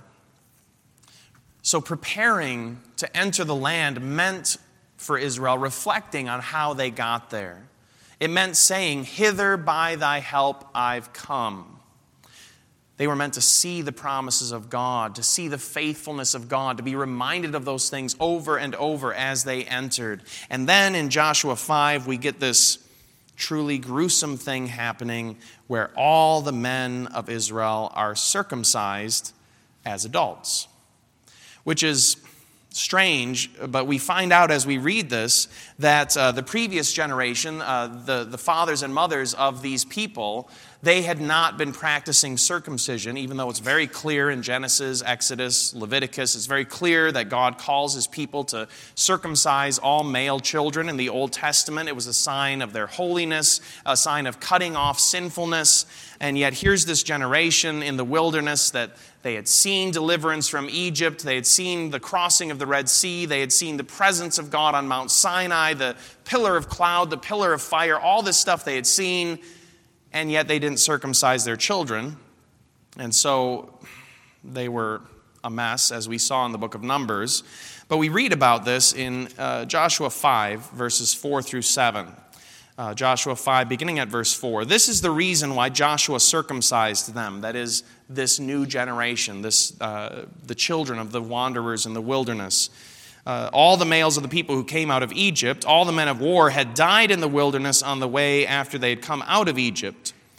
So preparing to enter the land meant for Israel reflecting on how they got there. It meant saying, hither by thy help I've come. They were meant to see the promises of God, to see the faithfulness of God, to be reminded of those things over and over as they entered. And then in Joshua five, we get this truly gruesome thing happening where all the men of Israel are circumcised as adults, which is strange, but we find out as we read this that uh, the previous generation, uh, the, the fathers and mothers of these people, they had not been practicing circumcision, even though it's very clear in Genesis, Exodus, Leviticus. It's very clear that God calls his people to circumcise all male children. In the Old Testament, it was a sign of their holiness, a sign of cutting off sinfulness. And yet here's this generation in the wilderness that they had seen deliverance from Egypt. They had seen the crossing of the Red Sea. They had seen the presence of God on Mount Sinai, the pillar of cloud, the pillar of fire, all this stuff they had seen. And yet they didn't circumcise their children. And so they were a mess, as we saw in the book of Numbers. But we read about this in uh, Joshua five, verses four through seven. Uh, Joshua five, beginning at verse four. This is the reason why Joshua circumcised them, that is, this new generation, this uh, the children of the wanderers in the wilderness. Uh, all the males of the people who came out of Egypt, all the men of war, had died in the wilderness on the way after they had come out of Egypt.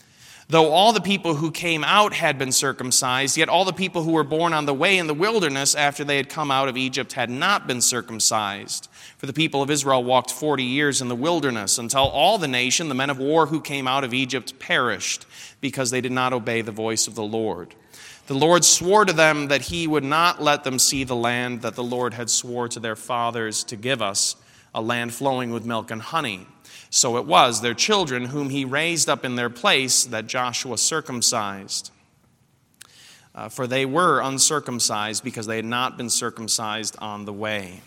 Though all the people who came out had been circumcised, yet all the people who were born on the way in the wilderness after they had come out of Egypt had not been circumcised. For the people of Israel walked forty years in the wilderness until all the nation, the men of war who came out of Egypt, perished because they did not obey the voice of the Lord. The Lord swore to them that he would not let them see the land that the Lord had swore to their fathers to give us, a land flowing with milk and honey. So it was their children whom he raised up in their place that Joshua circumcised. Uh, for they were uncircumcised because they had not been circumcised on the way.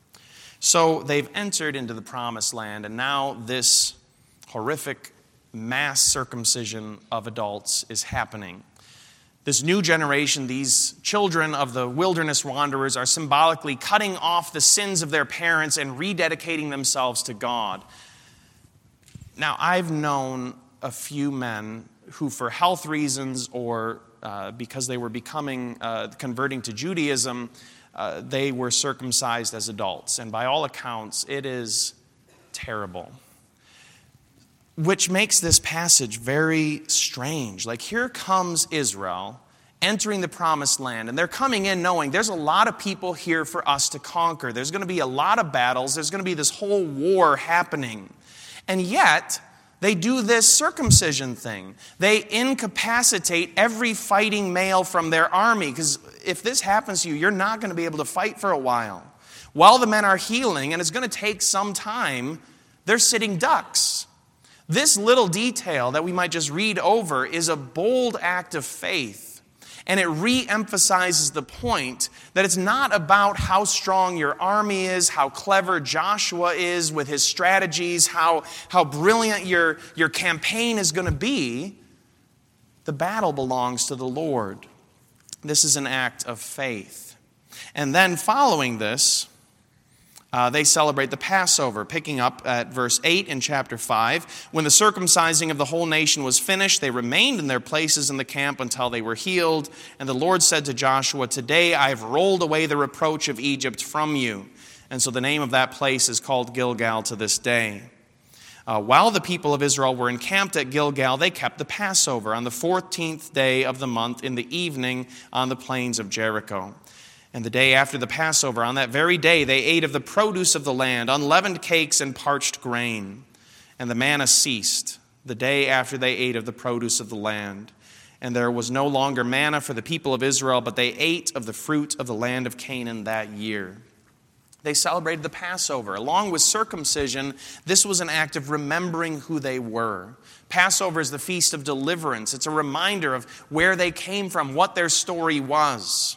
So they've entered into the promised land, and now this horrific mass circumcision of adults is happening. This new generation, these children of the wilderness wanderers, are symbolically cutting off the sins of their parents and rededicating themselves to God. Now, I've known a few men who, for health reasons or uh, because they were becoming, uh, converting to Judaism, uh, they were circumcised as adults. And by all accounts, it is terrible. Which makes this passage very strange. Like, here comes Israel entering the promised land, and they're coming in knowing there's a lot of people here for us to conquer. There's going to be a lot of battles. There's going to be this whole war happening. And yet, they do this circumcision thing. They incapacitate every fighting male from their army, because if this happens to you, you're not going to be able to fight for a while. While the men are healing, and it's going to take some time, they're sitting ducks. This little detail that we might just read over is a bold act of faith. And it re-emphasizes the point that it's not about how strong your army is, how clever Joshua is with his strategies, how, how brilliant your, your campaign is going to be. The battle belongs to the Lord. This is an act of faith. And then following this, Uh, they celebrate the Passover, picking up at verse eight in chapter five. When the circumcising of the whole nation was finished, they remained in their places in the camp until they were healed. And the Lord said to Joshua, "Today I have rolled away the reproach of Egypt from you." And so the name of that place is called Gilgal to this day. Uh, while the people of Israel were encamped at Gilgal, they kept the Passover on the fourteenth day of the month in the evening on the plains of Jericho. And the day after the Passover, on that very day, they ate of the produce of the land, unleavened cakes and parched grain. And the manna ceased the day after they ate of the produce of the land. And there was no longer manna for the people of Israel, but they ate of the fruit of the land of Canaan that year. They celebrated the Passover. Along with circumcision, this was an act of remembering who they were. Passover is the feast of deliverance. It's a reminder of where they came from, what their story was.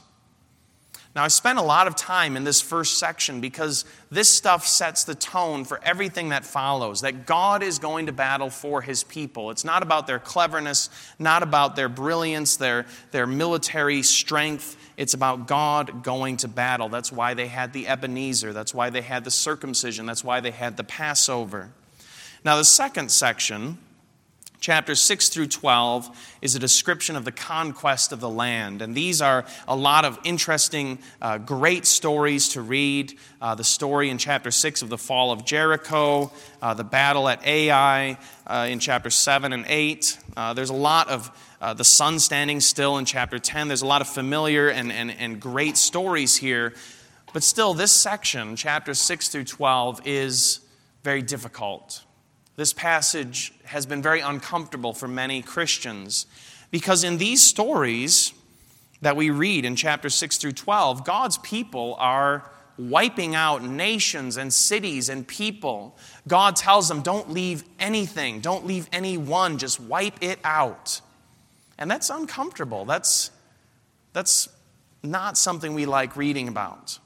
Now, I spent a lot of time in this first section because this stuff sets the tone for everything that follows, that God is going to battle for his people. It's not about their cleverness, not about their brilliance, their, their military strength. It's about God going to battle. That's why they had the Ebenezer. That's why they had the circumcision. That's why they had the Passover. Now, the second section, chapters six through twelve, is a description of the conquest of the land. And these are a lot of interesting, uh, great stories to read. Uh, the story in chapter six of the fall of Jericho, uh, the battle at Ai uh, in chapter seven and eight. Uh, there's a lot of uh, the sun standing still in chapter ten. There's a lot of familiar and, and, and great stories here. But still, this section, chapters six through twelve, is very difficult. This passage has been very uncomfortable for many Christians because in these stories that we read in chapters six through twelve, God's people are wiping out nations and cities and people. God tells them, don't leave anything, don't leave anyone, just wipe it out. And that's uncomfortable. That's, that's not something we like reading about.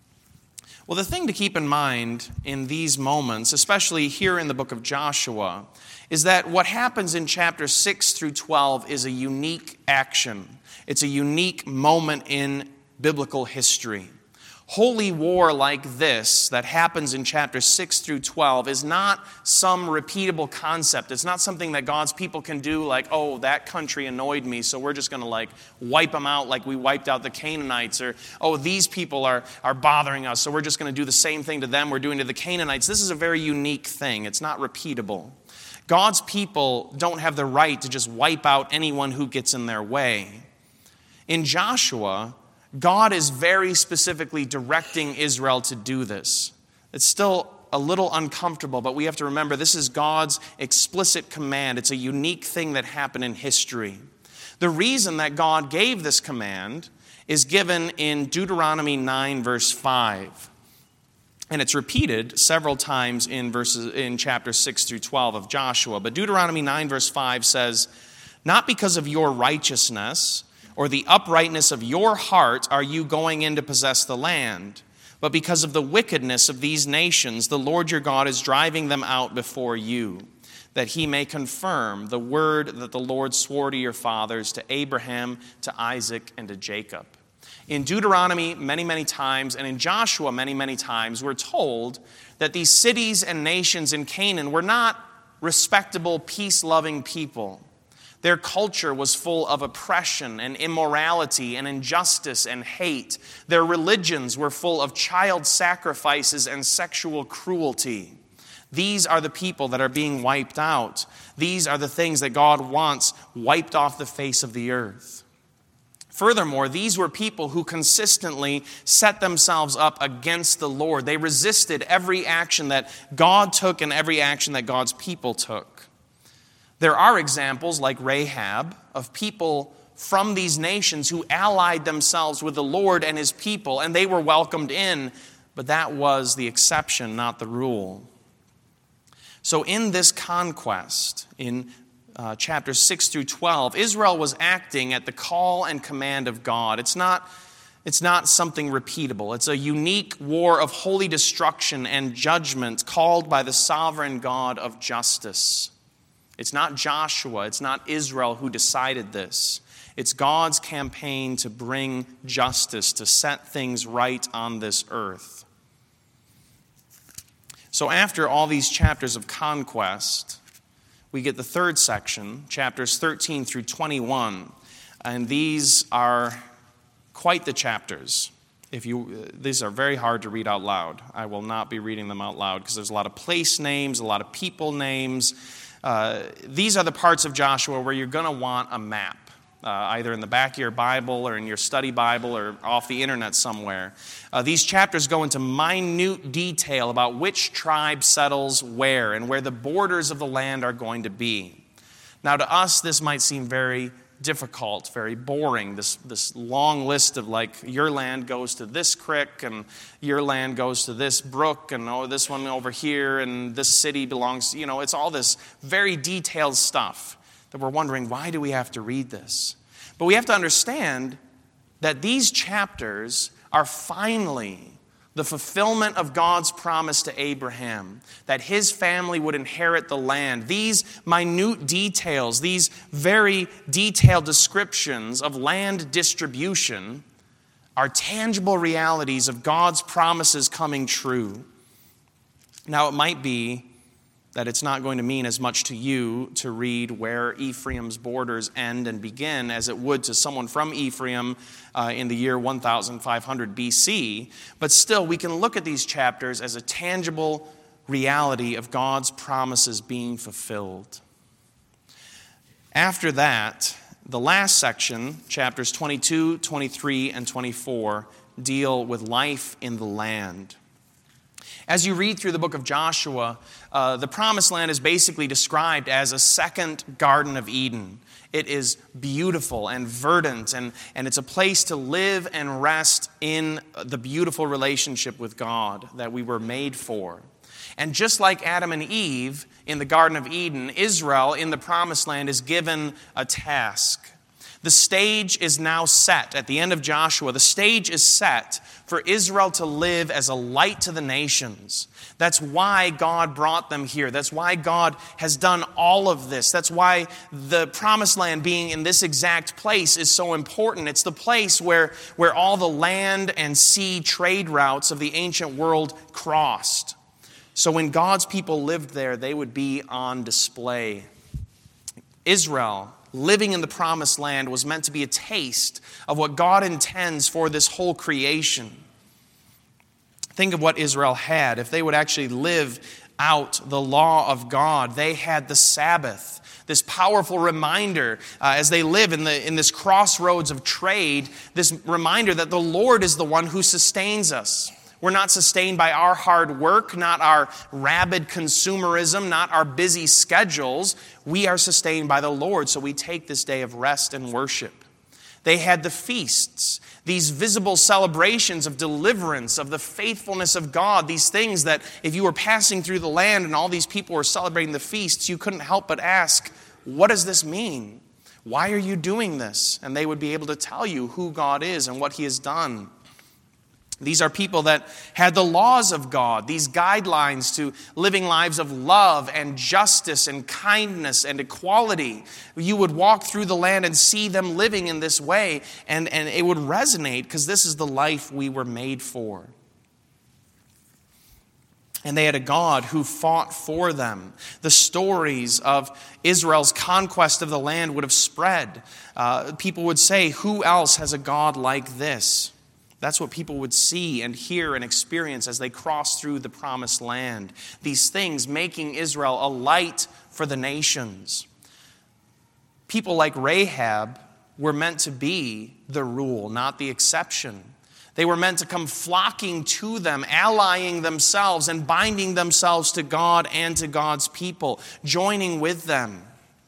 Well, the thing to keep in mind in these moments, especially here in the book of Joshua, is that what happens in chapters six through twelve is a unique action. It's a unique moment in biblical history. Holy war like this that happens in chapters six through twelve is not some repeatable concept. It's not something that God's people can do like, oh, that country annoyed me, so we're just going to like wipe them out like we wiped out the Canaanites. Or, oh, these people are, are bothering us, so we're just going to do the same thing to them we're doing to the Canaanites. This is a very unique thing. It's not repeatable. God's people don't have the right to just wipe out anyone who gets in their way. In Joshua, God is very specifically directing Israel to do this. It's still a little uncomfortable, but we have to remember this is God's explicit command. It's a unique thing that happened in history. The reason that God gave this command is given in Deuteronomy nine, verse five. And it's repeated several times in verses in chapter six through twelve of Joshua. But Deuteronomy nine, verse five says, "Not because of your righteousness or the uprightness of your heart are you going in to possess the land, but because of the wickedness of these nations, the Lord your God is driving them out before you, that he may confirm the word that the Lord swore to your fathers, to Abraham, to Isaac, and to Jacob." In Deuteronomy many, many times, and in Joshua many, many times, we're told that these cities and nations in Canaan were not respectable, peace-loving people. Their culture was full of oppression and immorality and injustice and hate. Their religions were full of child sacrifices and sexual cruelty. These are the people that are being wiped out. These are the things that God wants wiped off the face of the earth. Furthermore, these were people who consistently set themselves up against the Lord. They resisted every action that God took and every action that God's people took. There are examples like Rahab of people from these nations who allied themselves with the Lord and his people, and they were welcomed in, but that was the exception, not the rule. So in this conquest, in uh, chapters six through twelve, Israel was acting at the call and command of God. It's not, it's not something repeatable. It's a unique war of holy destruction and judgment called by the sovereign God of justice. It's not Joshua, it's not Israel who decided this. It's God's campaign to bring justice, to set things right on this earth. So after all these chapters of conquest, we get the third section, chapters thirteen through twenty-one. And these are quite the chapters. If you, these are very hard to read out loud. I will not be reading them out loud because there's a lot of place names, a lot of people names. Uh, these are the parts of Joshua where you're going to want a map, uh, either in the back of your Bible or in your study Bible or off the internet somewhere. Uh, these chapters go into minute detail about which tribe settles where and where the borders of the land are going to be. Now, to us, this might seem very difficult, very boring, this this long list of like, your land goes to this creek, and your land goes to this brook, and oh, this one over here, and this city belongs, you know, it's all this very detailed stuff that we're wondering, why do we have to read this? But we have to understand that these chapters are finally the fulfillment of God's promise to Abraham, that his family would inherit the land. These minute details, these very detailed descriptions of land distribution are tangible realities of God's promises coming true. Now, it might be that it's not going to mean as much to you to read where Ephraim's borders end and begin as it would to someone from Ephraim uh, in the year one thousand five hundred B C. But still, we can look at these chapters as a tangible reality of God's promises being fulfilled. After that, the last section, chapters twenty-two, twenty-three, and twenty-four, deal with life in the land. As you read through the book of Joshua, uh, the Promised Land is basically described as a second Garden of Eden. It is beautiful and verdant, and, and it's a place to live and rest in the beautiful relationship with God that we were made for. And just like Adam and Eve in the Garden of Eden, Israel in the Promised Land is given a task. The stage is now set at the end of Joshua. The stage is set for Israel to live as a light to the nations. That's why God brought them here. That's why God has done all of this. That's why the promised land being in this exact place is so important. It's the place where, where all the land and sea trade routes of the ancient world crossed. So when God's people lived there, they would be on display. Israel, living in the promised land, was meant to be a taste of what God intends for this whole creation. Think of what Israel had. If they would actually live out the law of God, they had the Sabbath, this powerful reminder uh, as they live in, the, in this crossroads of trade, this reminder that the Lord is the one who sustains us. We're not sustained by our hard work, not our rabid consumerism, not our busy schedules. We are sustained by the Lord, so we take this day of rest and worship. They had the feasts, these visible celebrations of deliverance, of the faithfulness of God, these things that if you were passing through the land and all these people were celebrating the feasts, you couldn't help but ask, what does this mean? Why are you doing this? And they would be able to tell you who God is and what He has done. These are people that had the laws of God, these guidelines to living lives of love and justice and kindness and equality. You would walk through the land and see them living in this way, and, and it would resonate because this is the life we were made for. And they had a God who fought for them. The stories of Israel's conquest of the land would have spread. Uh, people would say, who else has a God like this? That's what people would see and hear and experience as they crossed through the promised land. These things making Israel a light for the nations. People like Rahab were meant to be the rule, not the exception. They were meant to come flocking to them, allying themselves and binding themselves to God and to God's people, joining with them.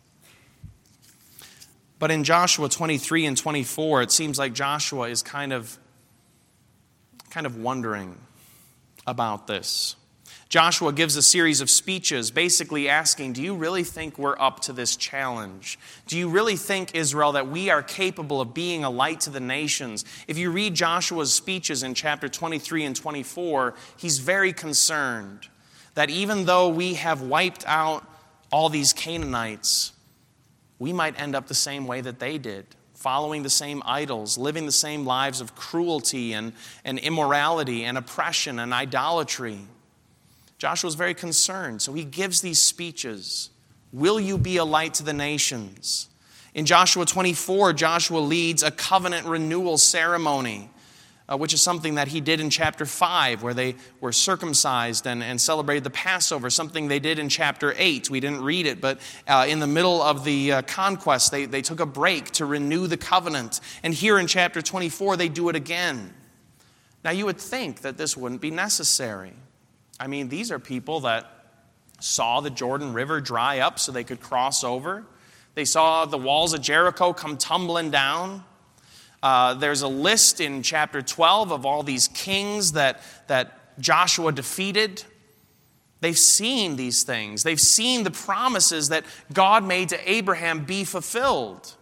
But in Joshua twenty-three and twenty-four, it seems like Joshua is kind of kind of wondering about this. Joshua gives a series of speeches basically asking, do you really think we're up to this challenge? Do you really think, Israel, that we are capable of being a light to the nations? If you read Joshua's speeches in chapter twenty-three and twenty-four, he's very concerned that even though we have wiped out all these Canaanites, we might end up the same way that they did, following the same idols, living the same lives of cruelty and, and immorality and oppression and idolatry. Joshua's very concerned, so he gives these speeches. Will you be a light to the nations? In Joshua twenty-four, Joshua leads a covenant renewal ceremony, uh, which is something that he did in chapter five, where they were circumcised and, and celebrated the Passover, something they did in chapter eight. We didn't read it, but uh, in the middle of the uh, conquest, they, they took a break to renew the covenant. And here in chapter twenty-four, they do it again. Now, you would think that this wouldn't be necessary. I mean, these are people that saw the Jordan River dry up so they could cross over. They saw the walls of Jericho come tumbling down. Uh, there's a list in chapter twelve of all these kings that, that Joshua defeated. They've seen these things. They've seen the promises that God made to Abraham be fulfilled.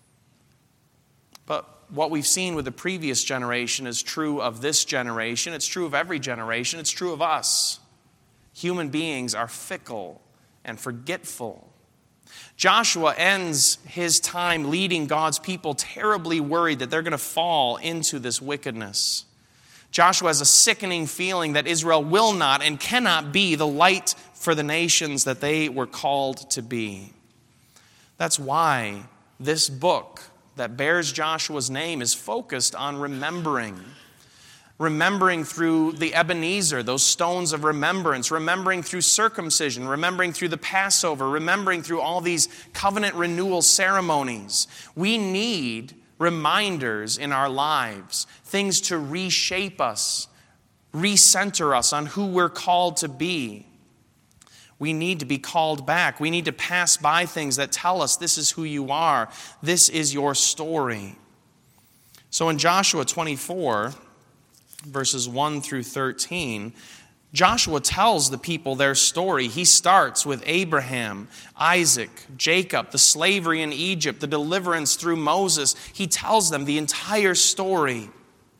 But what we've seen with the previous generation is true of this generation. It's true of every generation. It's true of us. Human beings are fickle and forgetful. Joshua ends his time leading God's people terribly worried that they're going to fall into this wickedness. Joshua has a sickening feeling that Israel will not and cannot be the light for the nations that they were called to be. That's why this book that bears Joshua's name is focused on remembering. Remembering through the Ebenezer, those stones of remembrance, remembering through circumcision, remembering through the Passover, remembering through all these covenant renewal ceremonies. We need reminders in our lives, things to reshape us, recenter us on who we're called to be. We need to be called back. We need to pass by things that tell us this is who you are. This is your story. So in Joshua twenty-four, verses one through thirteen, Joshua tells the people their story. He starts with Abraham, Isaac, Jacob, the slavery in Egypt, the deliverance through Moses. He tells them the entire story.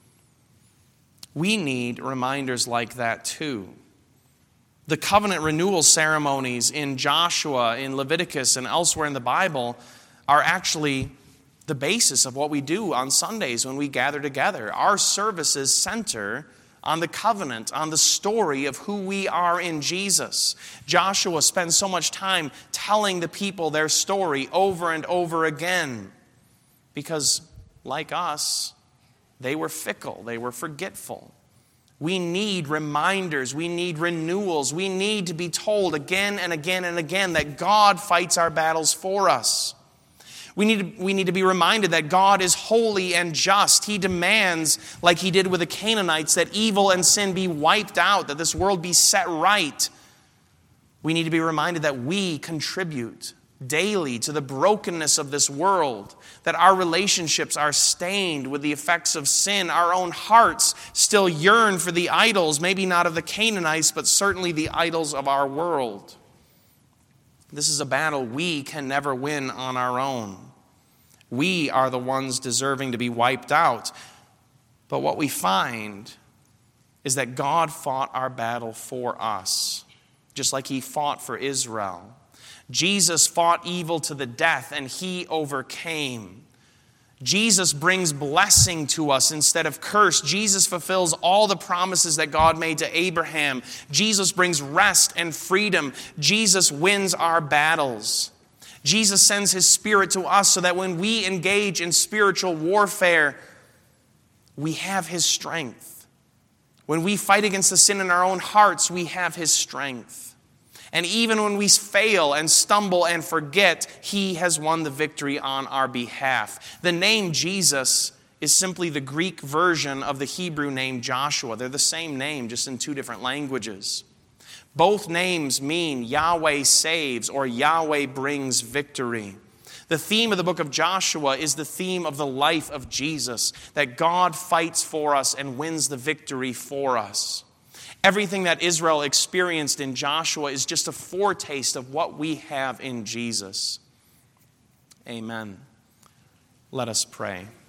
We need reminders like that too. The covenant renewal ceremonies in Joshua, in Leviticus, and elsewhere in the Bible are actually the basis of what we do on Sundays when we gather together. Our services center on the covenant, on the story of who we are in Jesus. Joshua spends so much time telling the people their story over and over again because, like us, they were fickle, they were forgetful. We need reminders, we need renewals, we need to be told again and again and again that God fights our battles for us. We need, to, we need to be reminded that God is holy and just. He demands, like he did with the Canaanites, that evil and sin be wiped out, that this world be set right. We need to be reminded that we contribute daily to the brokenness of this world, that our relationships are stained with the effects of sin. Our own hearts still yearn for the idols, maybe not of the Canaanites, but certainly the idols of our world. This is a battle we can never win on our own. We are the ones deserving to be wiped out. But what we find is that God fought our battle for us, just like he fought for Israel. Jesus fought evil to the death, and he overcame. Jesus brings blessing to us instead of curse. Jesus fulfills all the promises that God made to Abraham. Jesus brings rest and freedom. Jesus wins our battles. Jesus sends his Spirit to us so that when we engage in spiritual warfare, we have his strength. When we fight against the sin in our own hearts, we have his strength. And even when we fail and stumble and forget, he has won the victory on our behalf. The name Jesus is simply the Greek version of the Hebrew name Joshua. They're the same name, just in two different languages. Both names mean Yahweh saves or Yahweh brings victory. The theme of the book of Joshua is the theme of the life of Jesus, that God fights for us and wins the victory for us. Everything that Israel experienced in Joshua is just a foretaste of what we have in Jesus. Amen. Let us pray.